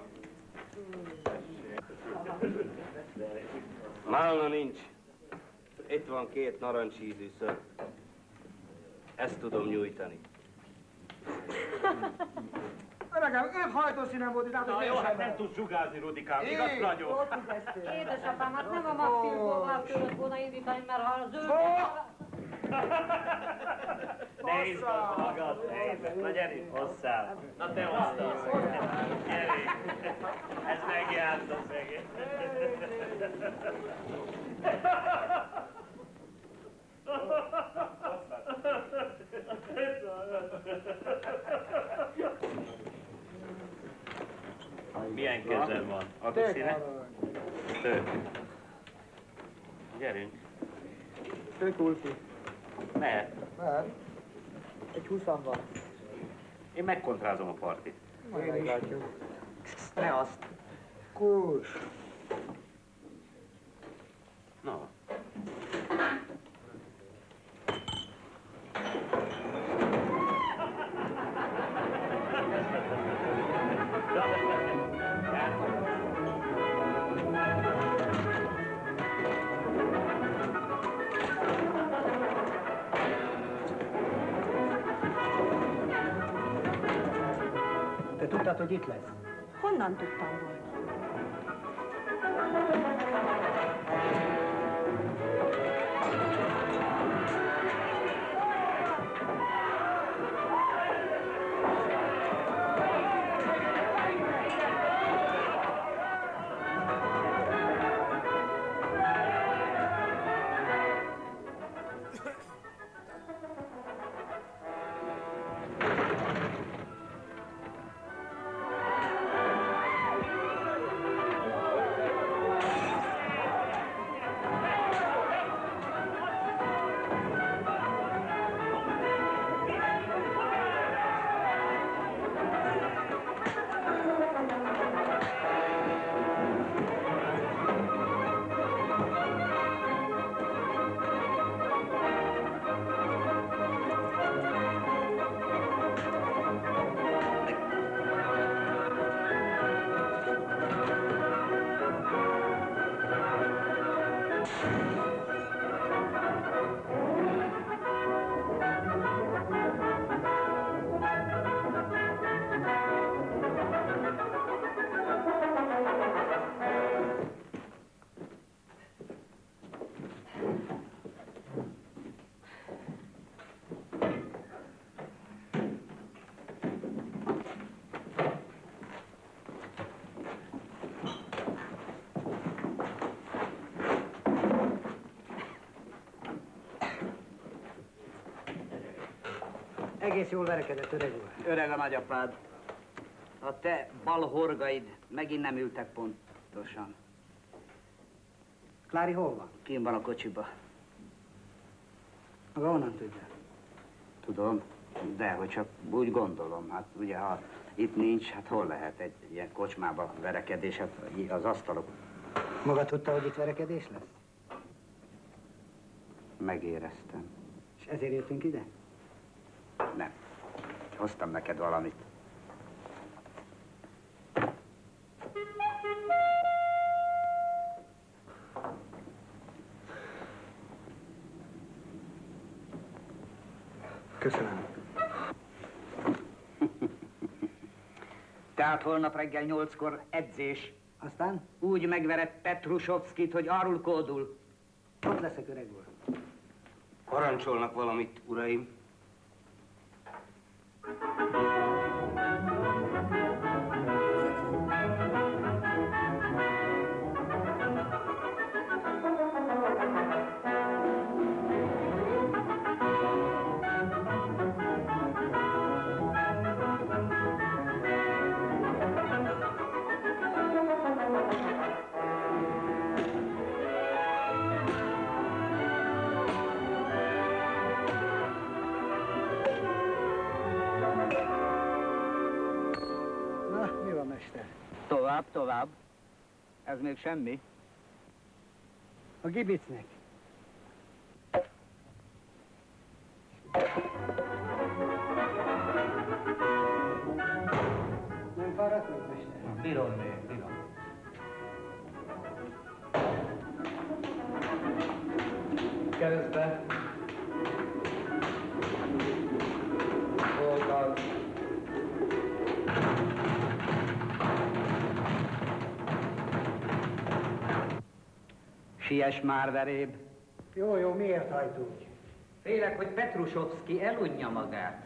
Málna nincs. Itt van két narancsízű szög. Ezt tudom nyújtani. Öregem, öt hajtószínem volt itt, hát Na jó, hát nem tudsz zsugázni, Rudikám, igaz, Ragyó? Édesapám, hát nem a magfilmból kellett volna indítani, mert ha az ő... Ne izgass magad, ne. Na gyerünk, hosszál. Na te hoztál. Gyerünk. Ez megjátszott szegény. Milyen kezed van? Adó színe? Tök. Gyerünk. Tök ulti. Mehet. Mehet. Egy húszan van. Én megkontrázom a partit. Én is látjuk. Ne azt. Kús. Na. Te tudtad, hogy itt lesz? Honnan tudtam volna? Egész jól verekedett, öreg úr. Öreg a nagyapád. A te bal horgaid megint nem ültek pontosan. Klári hol van? Kim van a kocsiba. Maga honnan tudja? Tudom, de hogy csak úgy gondolom, hát ugye ha itt nincs, hát hol lehet egy ilyen kocsmába verekedés, hát az asztalok. Maga tudta, hogy itt verekedés lesz? Megéreztem. És ezért jöttünk ide? Nem. Hoztam neked valamit. Köszönöm. Tehát holnap reggel nyolckor edzés. Aztán? Úgy megvered Petrusovskit, hogy árulkódul. Ott leszek, öreg úr. Parancsolnak valamit, uraim? Tovább, tovább. Ez még semmi. A gibicnek. Nem fáradt meg, mester? Bírom még, bírom. Keresztbe. Oldal. Siess már, veréb. Jó, jó, miért hajt úgy? Félek, hogy Petrusovski elunja magát.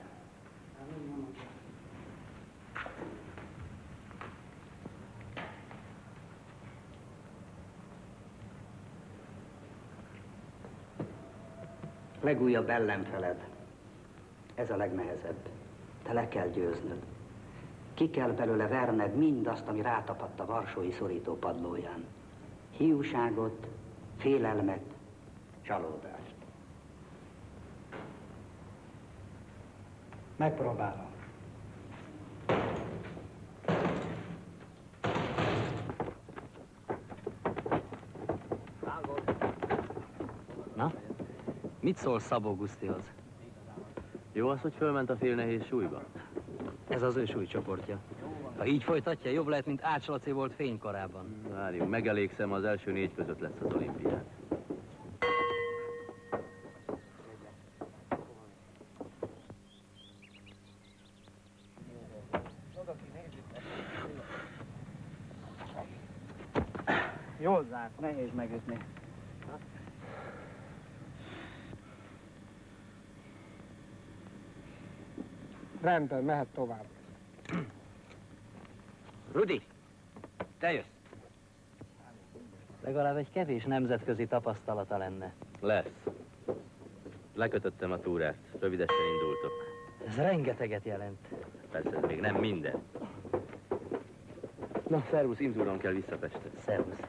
Legújabb ellenfeled. Ez a legnehezebb. Te le kell győznöd. Ki kell belőle verned mindazt, ami rátapadt a varsói szorító padlóján. Hiúságot, félelmet, csalódást. Megpróbálom. Na, mit szól Szabó Gusztihoz? Jó az, hogy fölment a fél nehéz súlyba? Ez az ő súlycsoportja. Ha így folytatja, jobb lehet, mint Ács Laci volt fénykorában. Várjunk, megelégszem, az első négy között lesz az olimpián. Jól zárt, nehéz megütni. Rendben, mehet tovább. Rudi, te jössz. Legalább egy kevés nemzetközi tapasztalata lenne. Lesz. Lekötöttem a túrát, rövidesen indultok. Ez rengeteget jelent. Persze ez még nem minden. Na, szervusz, Imzúron kell vissza Pestre. Szervusz.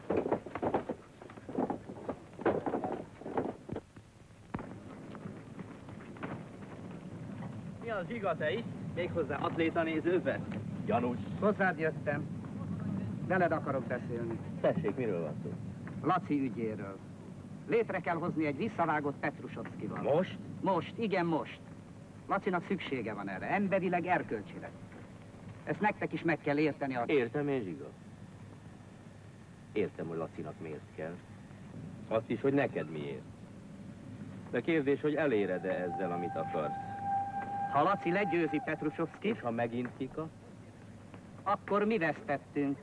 Mi az, Zsiga, te itt? Méghozzá atléta nézőbe? Gyanús. Hozzád jöttem. Veled akarok beszélni. Tessék, miről van szó? Laci ügyéről. Létre kell hozni egy visszavágott Petrusovszkival. Most? Most, igen, most. Lacinak szüksége van erre, emberileg, erkölcsileg. Ezt nektek is meg kell érteni. A... Értem én, Zsiga. Értem, hogy Lacinak miért kell. Azt is, hogy neked miért. De kérdés, hogy eléred-e ezzel, amit akarsz? Ha Laci legyőzi Petrusovszkit... És ha megint kika? Akkor mi vesztettünk.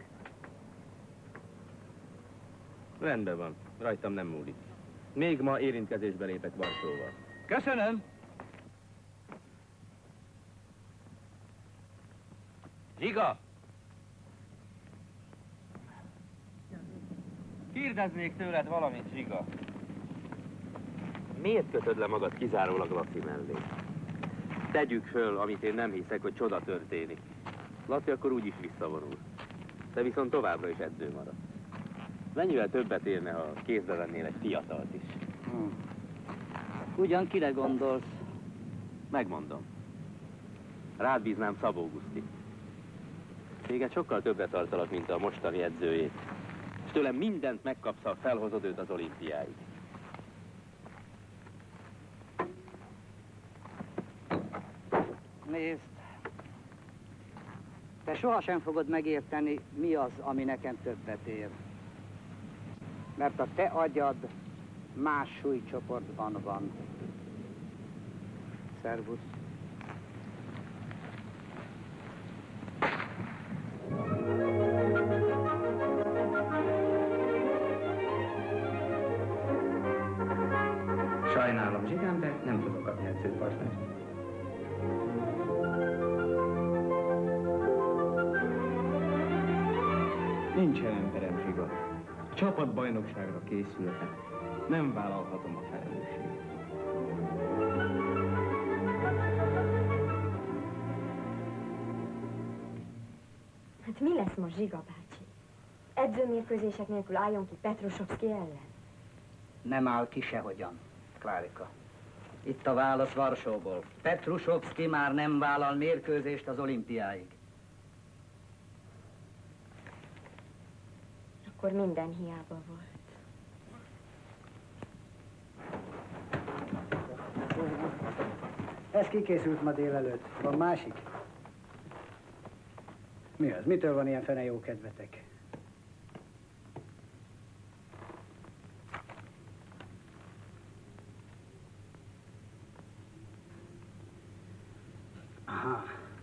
Rendben van, rajtam nem múlik. Még ma érintkezésbe lépek Varsóval. Köszönöm! Zsiga! Kérdeznék tőled valamit, Zsiga. Miért kötöd le magad kizárólag Laci mellé? Tegyük föl, amit én nem hiszek, hogy csoda történik. Laci akkor úgyis visszavonul. Te viszont továbbra is edző marad. Mennyivel többet érne, ha kézbe vennél egy fiatalt is? Hmm. Ugyan kire gondolsz? Megmondom. Rád bíznám Szabó Gusztit. Téged sokkal többet tartalak, mint a mostani edzőjét. És tőlem mindent megkapsz, ha felhozod őt az olimpiáig. Nézd, te sohasem fogod megérteni, mi az, ami nekem többet ér. Mert a te agyad más súlycsoportban van. Szervusz. Sajnálom, Zsigán, de nem tudok adni edzőpartnert. Nincsen emberem, Zsiga. Csapatbajnokságra készültem. Nem vállalhatom a felelősséget. Hát mi lesz most, Zsiga bácsi? Edzőmérkőzések nélkül álljon ki Petrusovszki ellen? Nem áll ki sehogyan, Klárika. Itt a válasz Varsóból. Petrusovszki már nem vállal mérkőzést az olimpiáig. Akkor minden hiába volt. Ez kikészült ma délelőtt. Van másik? Mi az? Mitől van ilyen fene jó kedvetek? Aha.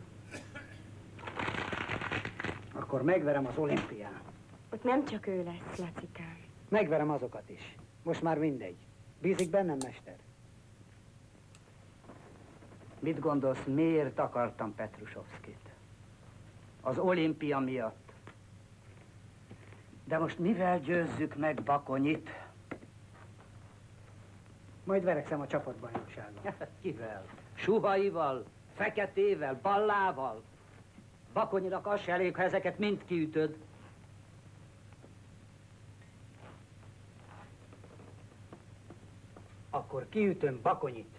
Akkor megverem az olimpián. Ott nem csak ő lesz, Lacikám. Megverem azokat is. Most már mindegy. Bízik bennem, mester? Mit gondolsz, miért akartam Petrusovszkit? Az olimpia miatt. De most mivel győzzük meg Bakonyit? Majd verekszem a csapatbajnokságon. Kivel? Suhaival? Feketével? Ballával? Bakonyinak az se elég, ha ezeket mind kiütöd. Akkor kiütöm Bakonyit.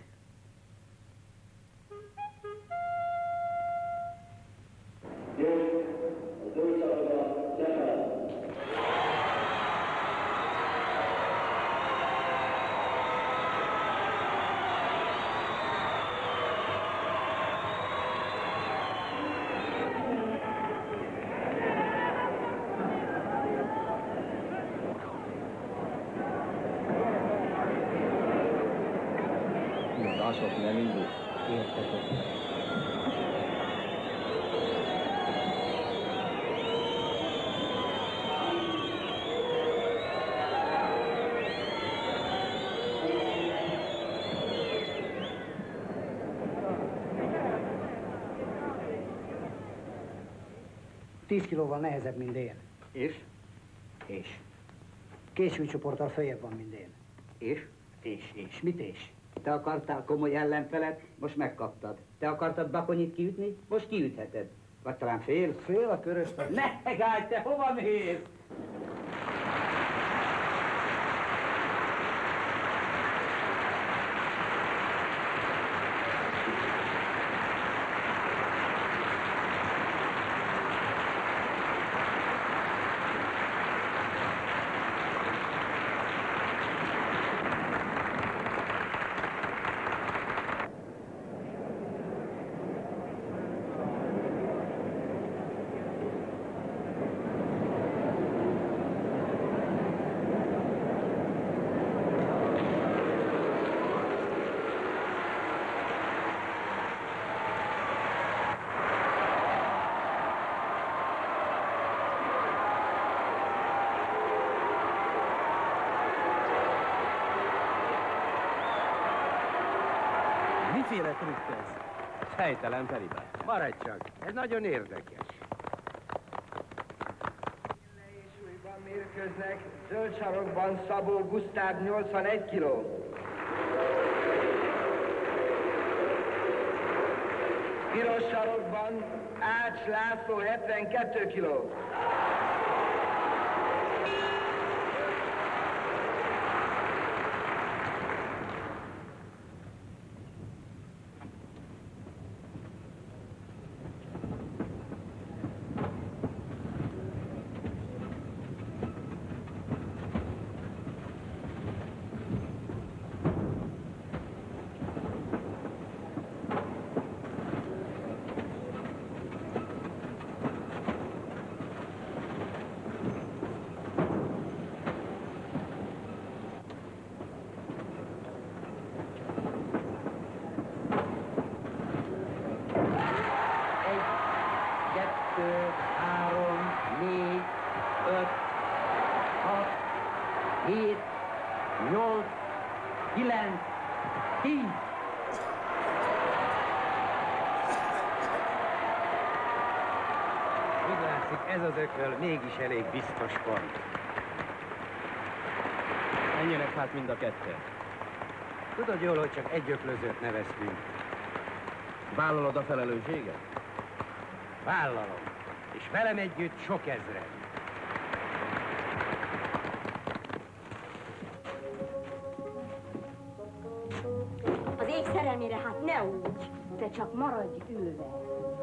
Mások nem indul. Értetek. Tíz kilóval nehezebb, mint én. És? És. Későcsoporttal följebb van, mint én. És? És, és. Mit és? Te akartál komoly ellenfelet, most megkaptad. Te akartad Bakonyit kiütni, most kiütheted. Vagy talán fél? Fél a körös. Ne megállj, te hova mész? Miféle trükk ez? Helytelen, Feri bácsi. Maradj csak, ez nagyon érdekes. Súlyban mérkőznek, zöld sarokban Szabó Gusztáv nyolcvanegy kiló. Piros sarokban Ács László hetvenkettő kiló. Ez az ököl mégis elég biztos pont. Menjenek hát mind a ketten. Tudod jól, hogy csak egy öklözőt neveztünk. Vállalod a felelősséget? Vállalom. És velem együtt sok ezred. Az ég szerelmére hát ne úgy, te csak maradj ülve.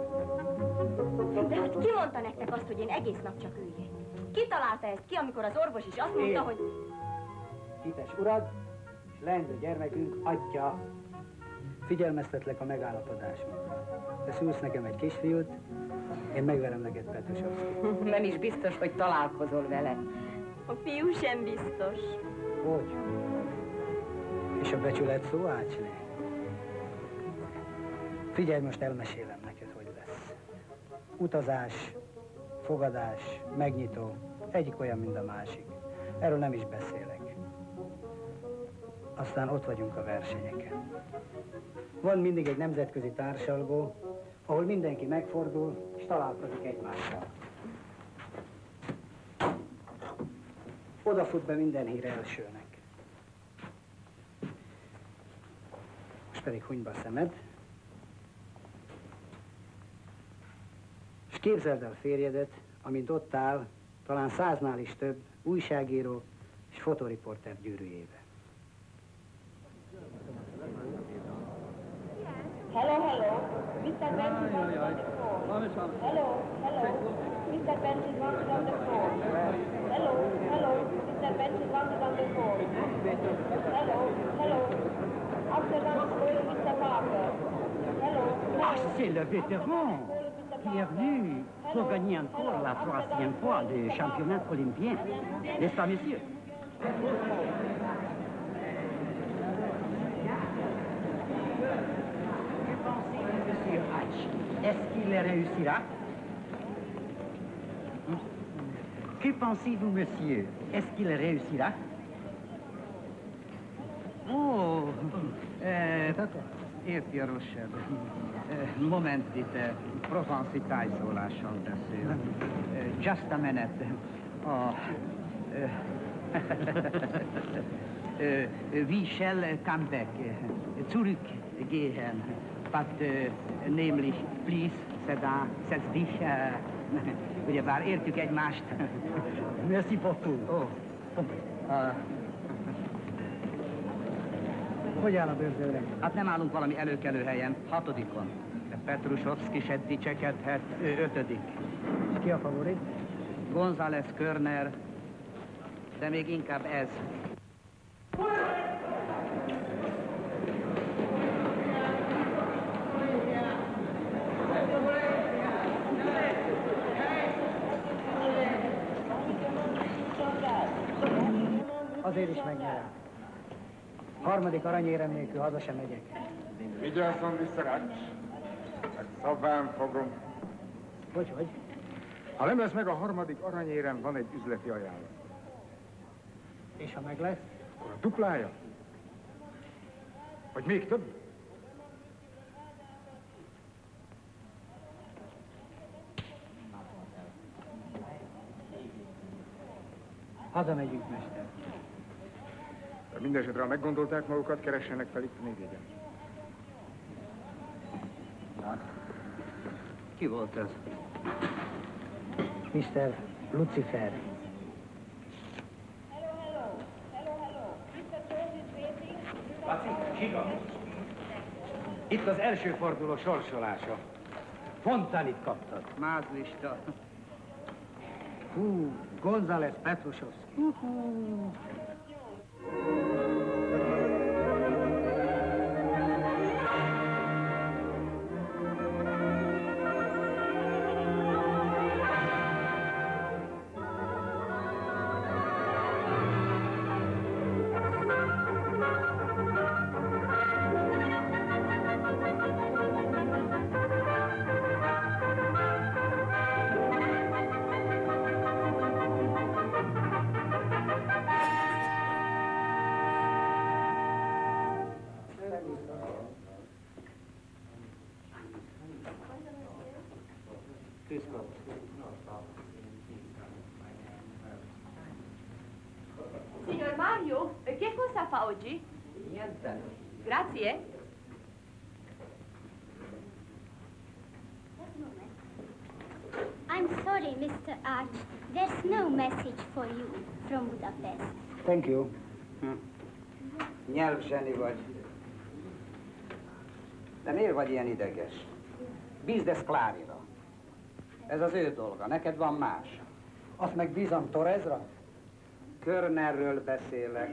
De hát ki mondta nektek azt, hogy én egész nap csak üljek? Ki találta ezt ki, amikor az orvos is azt mondta, én. hogy... Hites urad, és leendő gyermekünk atya. Figyelmeztetlek a megállapodásra. Te szülsz nekem egy kisfiút, én megverem neked Petrusovszkit. Nem is biztos, hogy találkozol vele. A fiú sem biztos. Hogy? És a becsület szó, Ácsné? Figyelj, most elmesélem neked, hogy lesz. Utazás, fogadás, megnyitó, egyik olyan, mint a másik. Erről nem is beszélek. Aztán ott vagyunk a versenyeken. Van mindig egy nemzetközi társalgó, ahol mindenki megfordul, és találkozik egymással. Odafut be minden hír elsőnek. Most pedig hunyd be a szemed, és képzeld el férjedet, amint ott áll, talán száznál is több újságíró és fotoriporter gyűrűjébe. Hello, hello. mister Bench is wanted on the phone. Hello, hello. mister Bench is wanted on the phone. Hello, hello. mister Bench is wanted on the phone. Hello, hello. Amsterdam School, mister Parker. Hello, hello. Ah, c'est le vétéran qui est venu pour gagner encore la troisième fois le championnat olympien. N'est-ce pas, messieurs? Monsieur Hatch, est-ce qu'il réussira? Que pensez-vous, monsieur? Est-ce qu'il réussira? Oh, eh, érti a rosszabb. Moment, itt provanci tájszólással beszél. Just a minute. Oh, we shall come back. Zurückgehen. But, uh, nämlich, please, setz setz dich, uh, ugyebár értjük egymást. Merci beaucoup. Oh. Uh, Hogy áll a bőrzőre? Hát nem állunk valami előkelő helyen, hatodikon. De Petrusovszki se dicsekedhet, ő ötödik. És ki a favorit? González, Körner, de még inkább ez. Azért is megnyerem. Harmadik aranyérem nélkül haza sem megyek. Vigyázzon vissza, Rács! Meg szabván fogom. Hogy, hogy? Ha nem lesz meg a harmadik aranyérem, van egy üzleti ajánlat. És ha meg lesz? Akkor a duplája? Vagy még több? Hazamegyünk, mester. De mindesetre, ha meggondolták magukat, keressenek fel itt még egyen. Ki volt ez? miszter Lucifer. Laci, Csiga! Itt az első forduló sorsolása. Fontanit kaptad. Mázlista. Hú, González Petrusovszki. Uh-huh. Signor Mario, che cosa fa oggi? Niente. Grazie. I'm sorry, mister Arch. There's no message for you from Budapest. Thank you. Hm. Nyelvzseni vagy. De miért vagy ilyen ideges? Bízd ezt Klárira. Ez az ő dolga, neked van más. Azt meg bízom Torresra? Körnerről beszélek.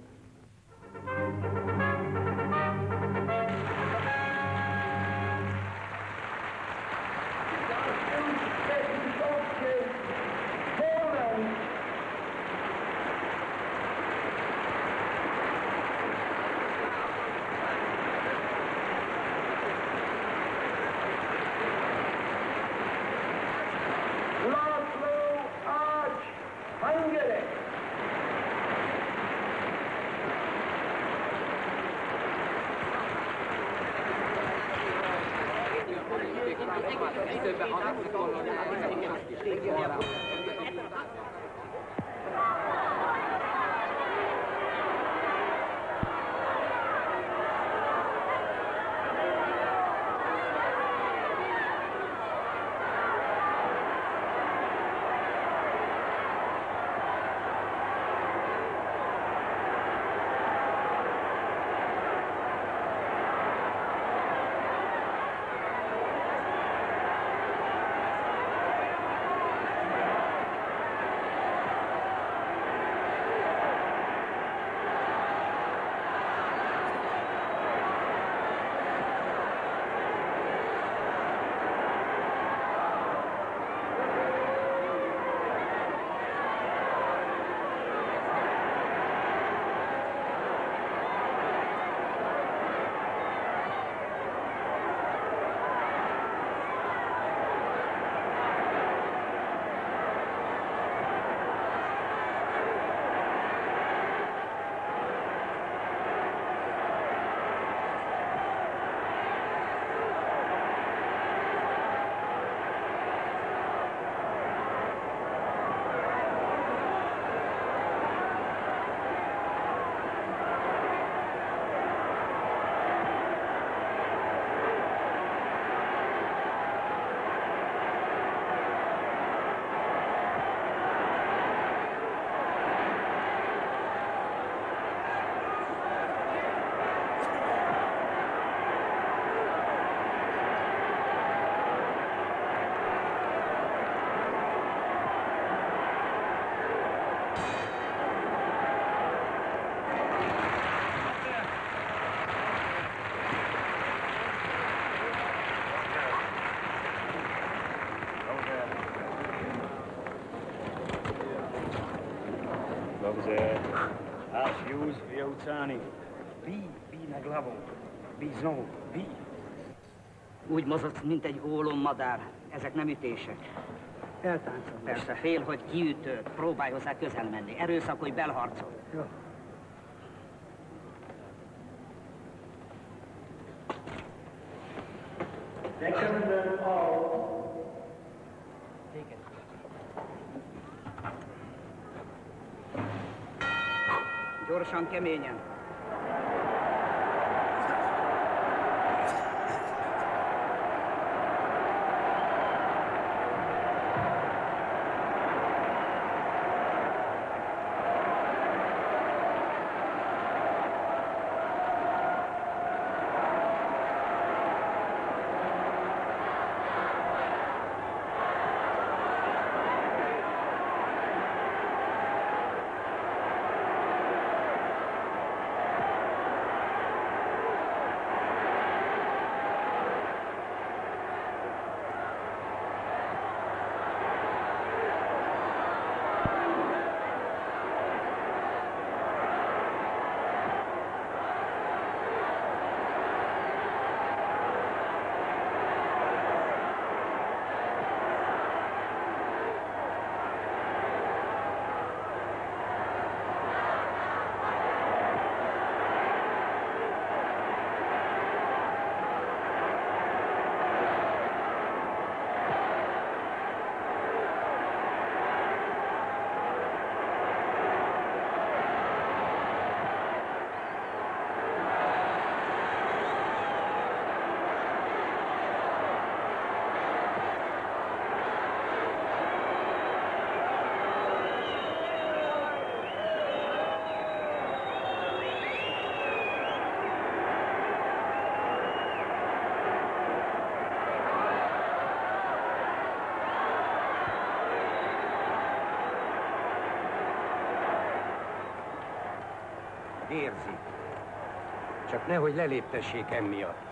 Dobře, až juz vyoucány. Bí, bí meg hlavou. Bí znovu, bí. Úgy mozogsz, mint egy ólommadár. Ezek nem ütések. Eltáncolom. Persze, fél, hogy kiütőd. Próbálj hozzá közel menni. Erőszakolj, belharcol. Jó. Gyorsan, keményen. vérzik. Csak nehogy leléptessék emiatt.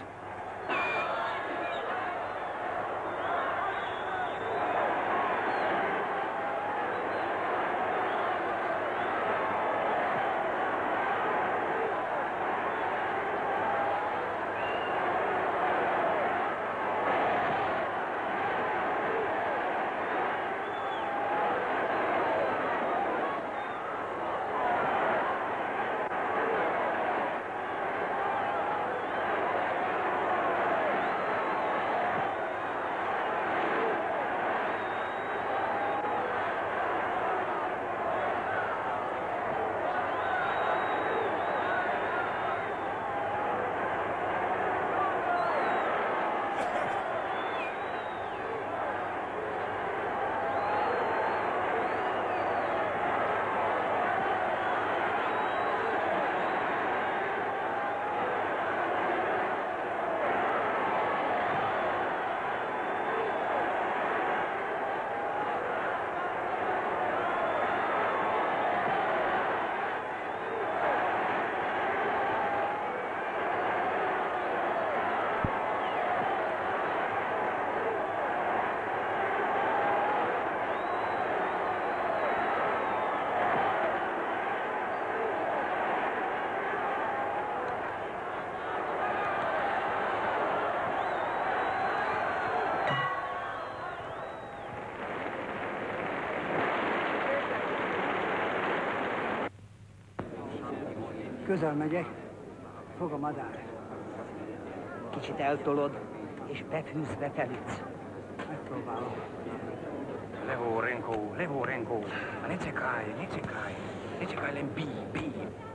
Közel megyek, fog a madár. Kicsit eltolod, és befűz, befelütsz. Megpróbálom. Levo, Renko, levo, Renko. Ne čekaj, ne čekaj. Ne čekaj, len bí, bí.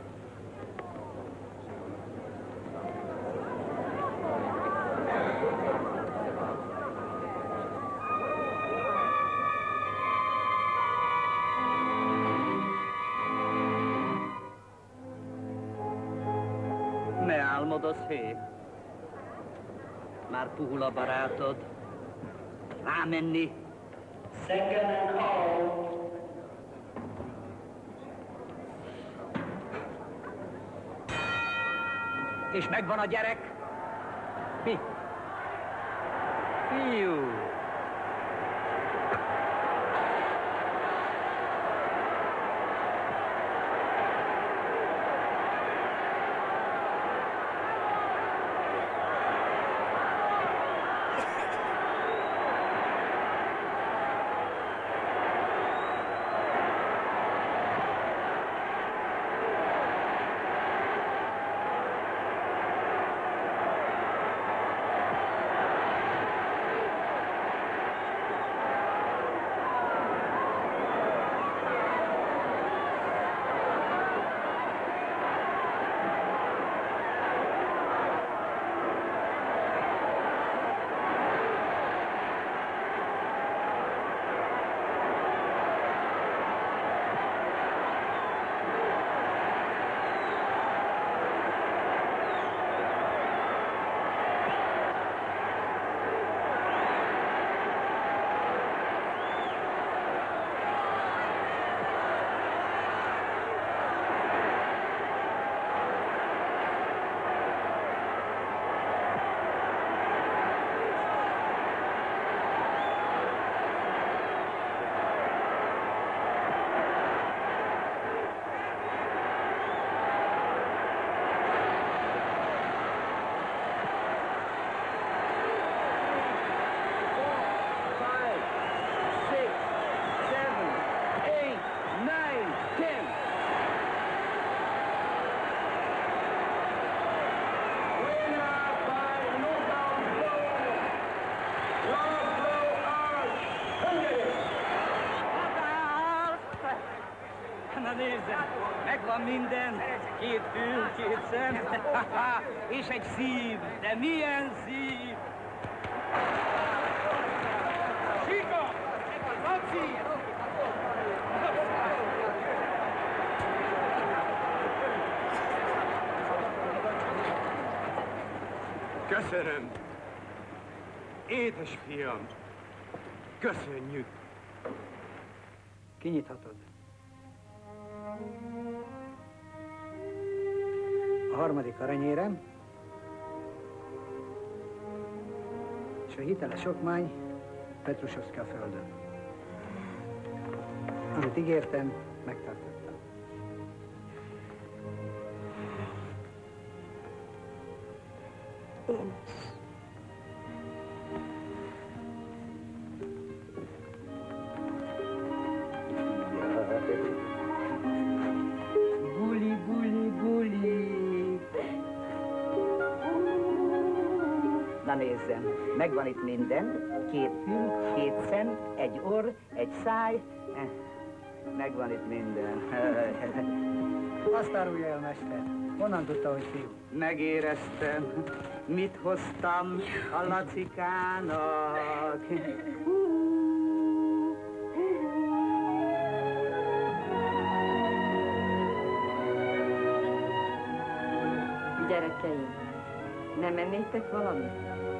Ne álmodozz, hé? Már puhul a barátod. Rámenni. Second and all. És megvan a gyerek? Mi? Fiú! Na nézze, megvan minden, két fül, két szem, és egy szív, de milyen szív! Sika! Laci! Köszönöm. Édes fiam, köszönjük. Kinyithatod. a harmadik aranyérem, és a hiteles okmány Petrusovszky a földön. Amit ígértem, megtartottam. Én is. Guli, guli, guli. Na nézzem, megvan itt minden. Két fül, két szem, egy orr, egy száj. Eh, Megvan itt minden. Azt árulja el, mester. Honnan tudta, hogy fiú? Megéreztem, mit hoztam a Lacikának. Gyerekeim, nem ennétek valamit?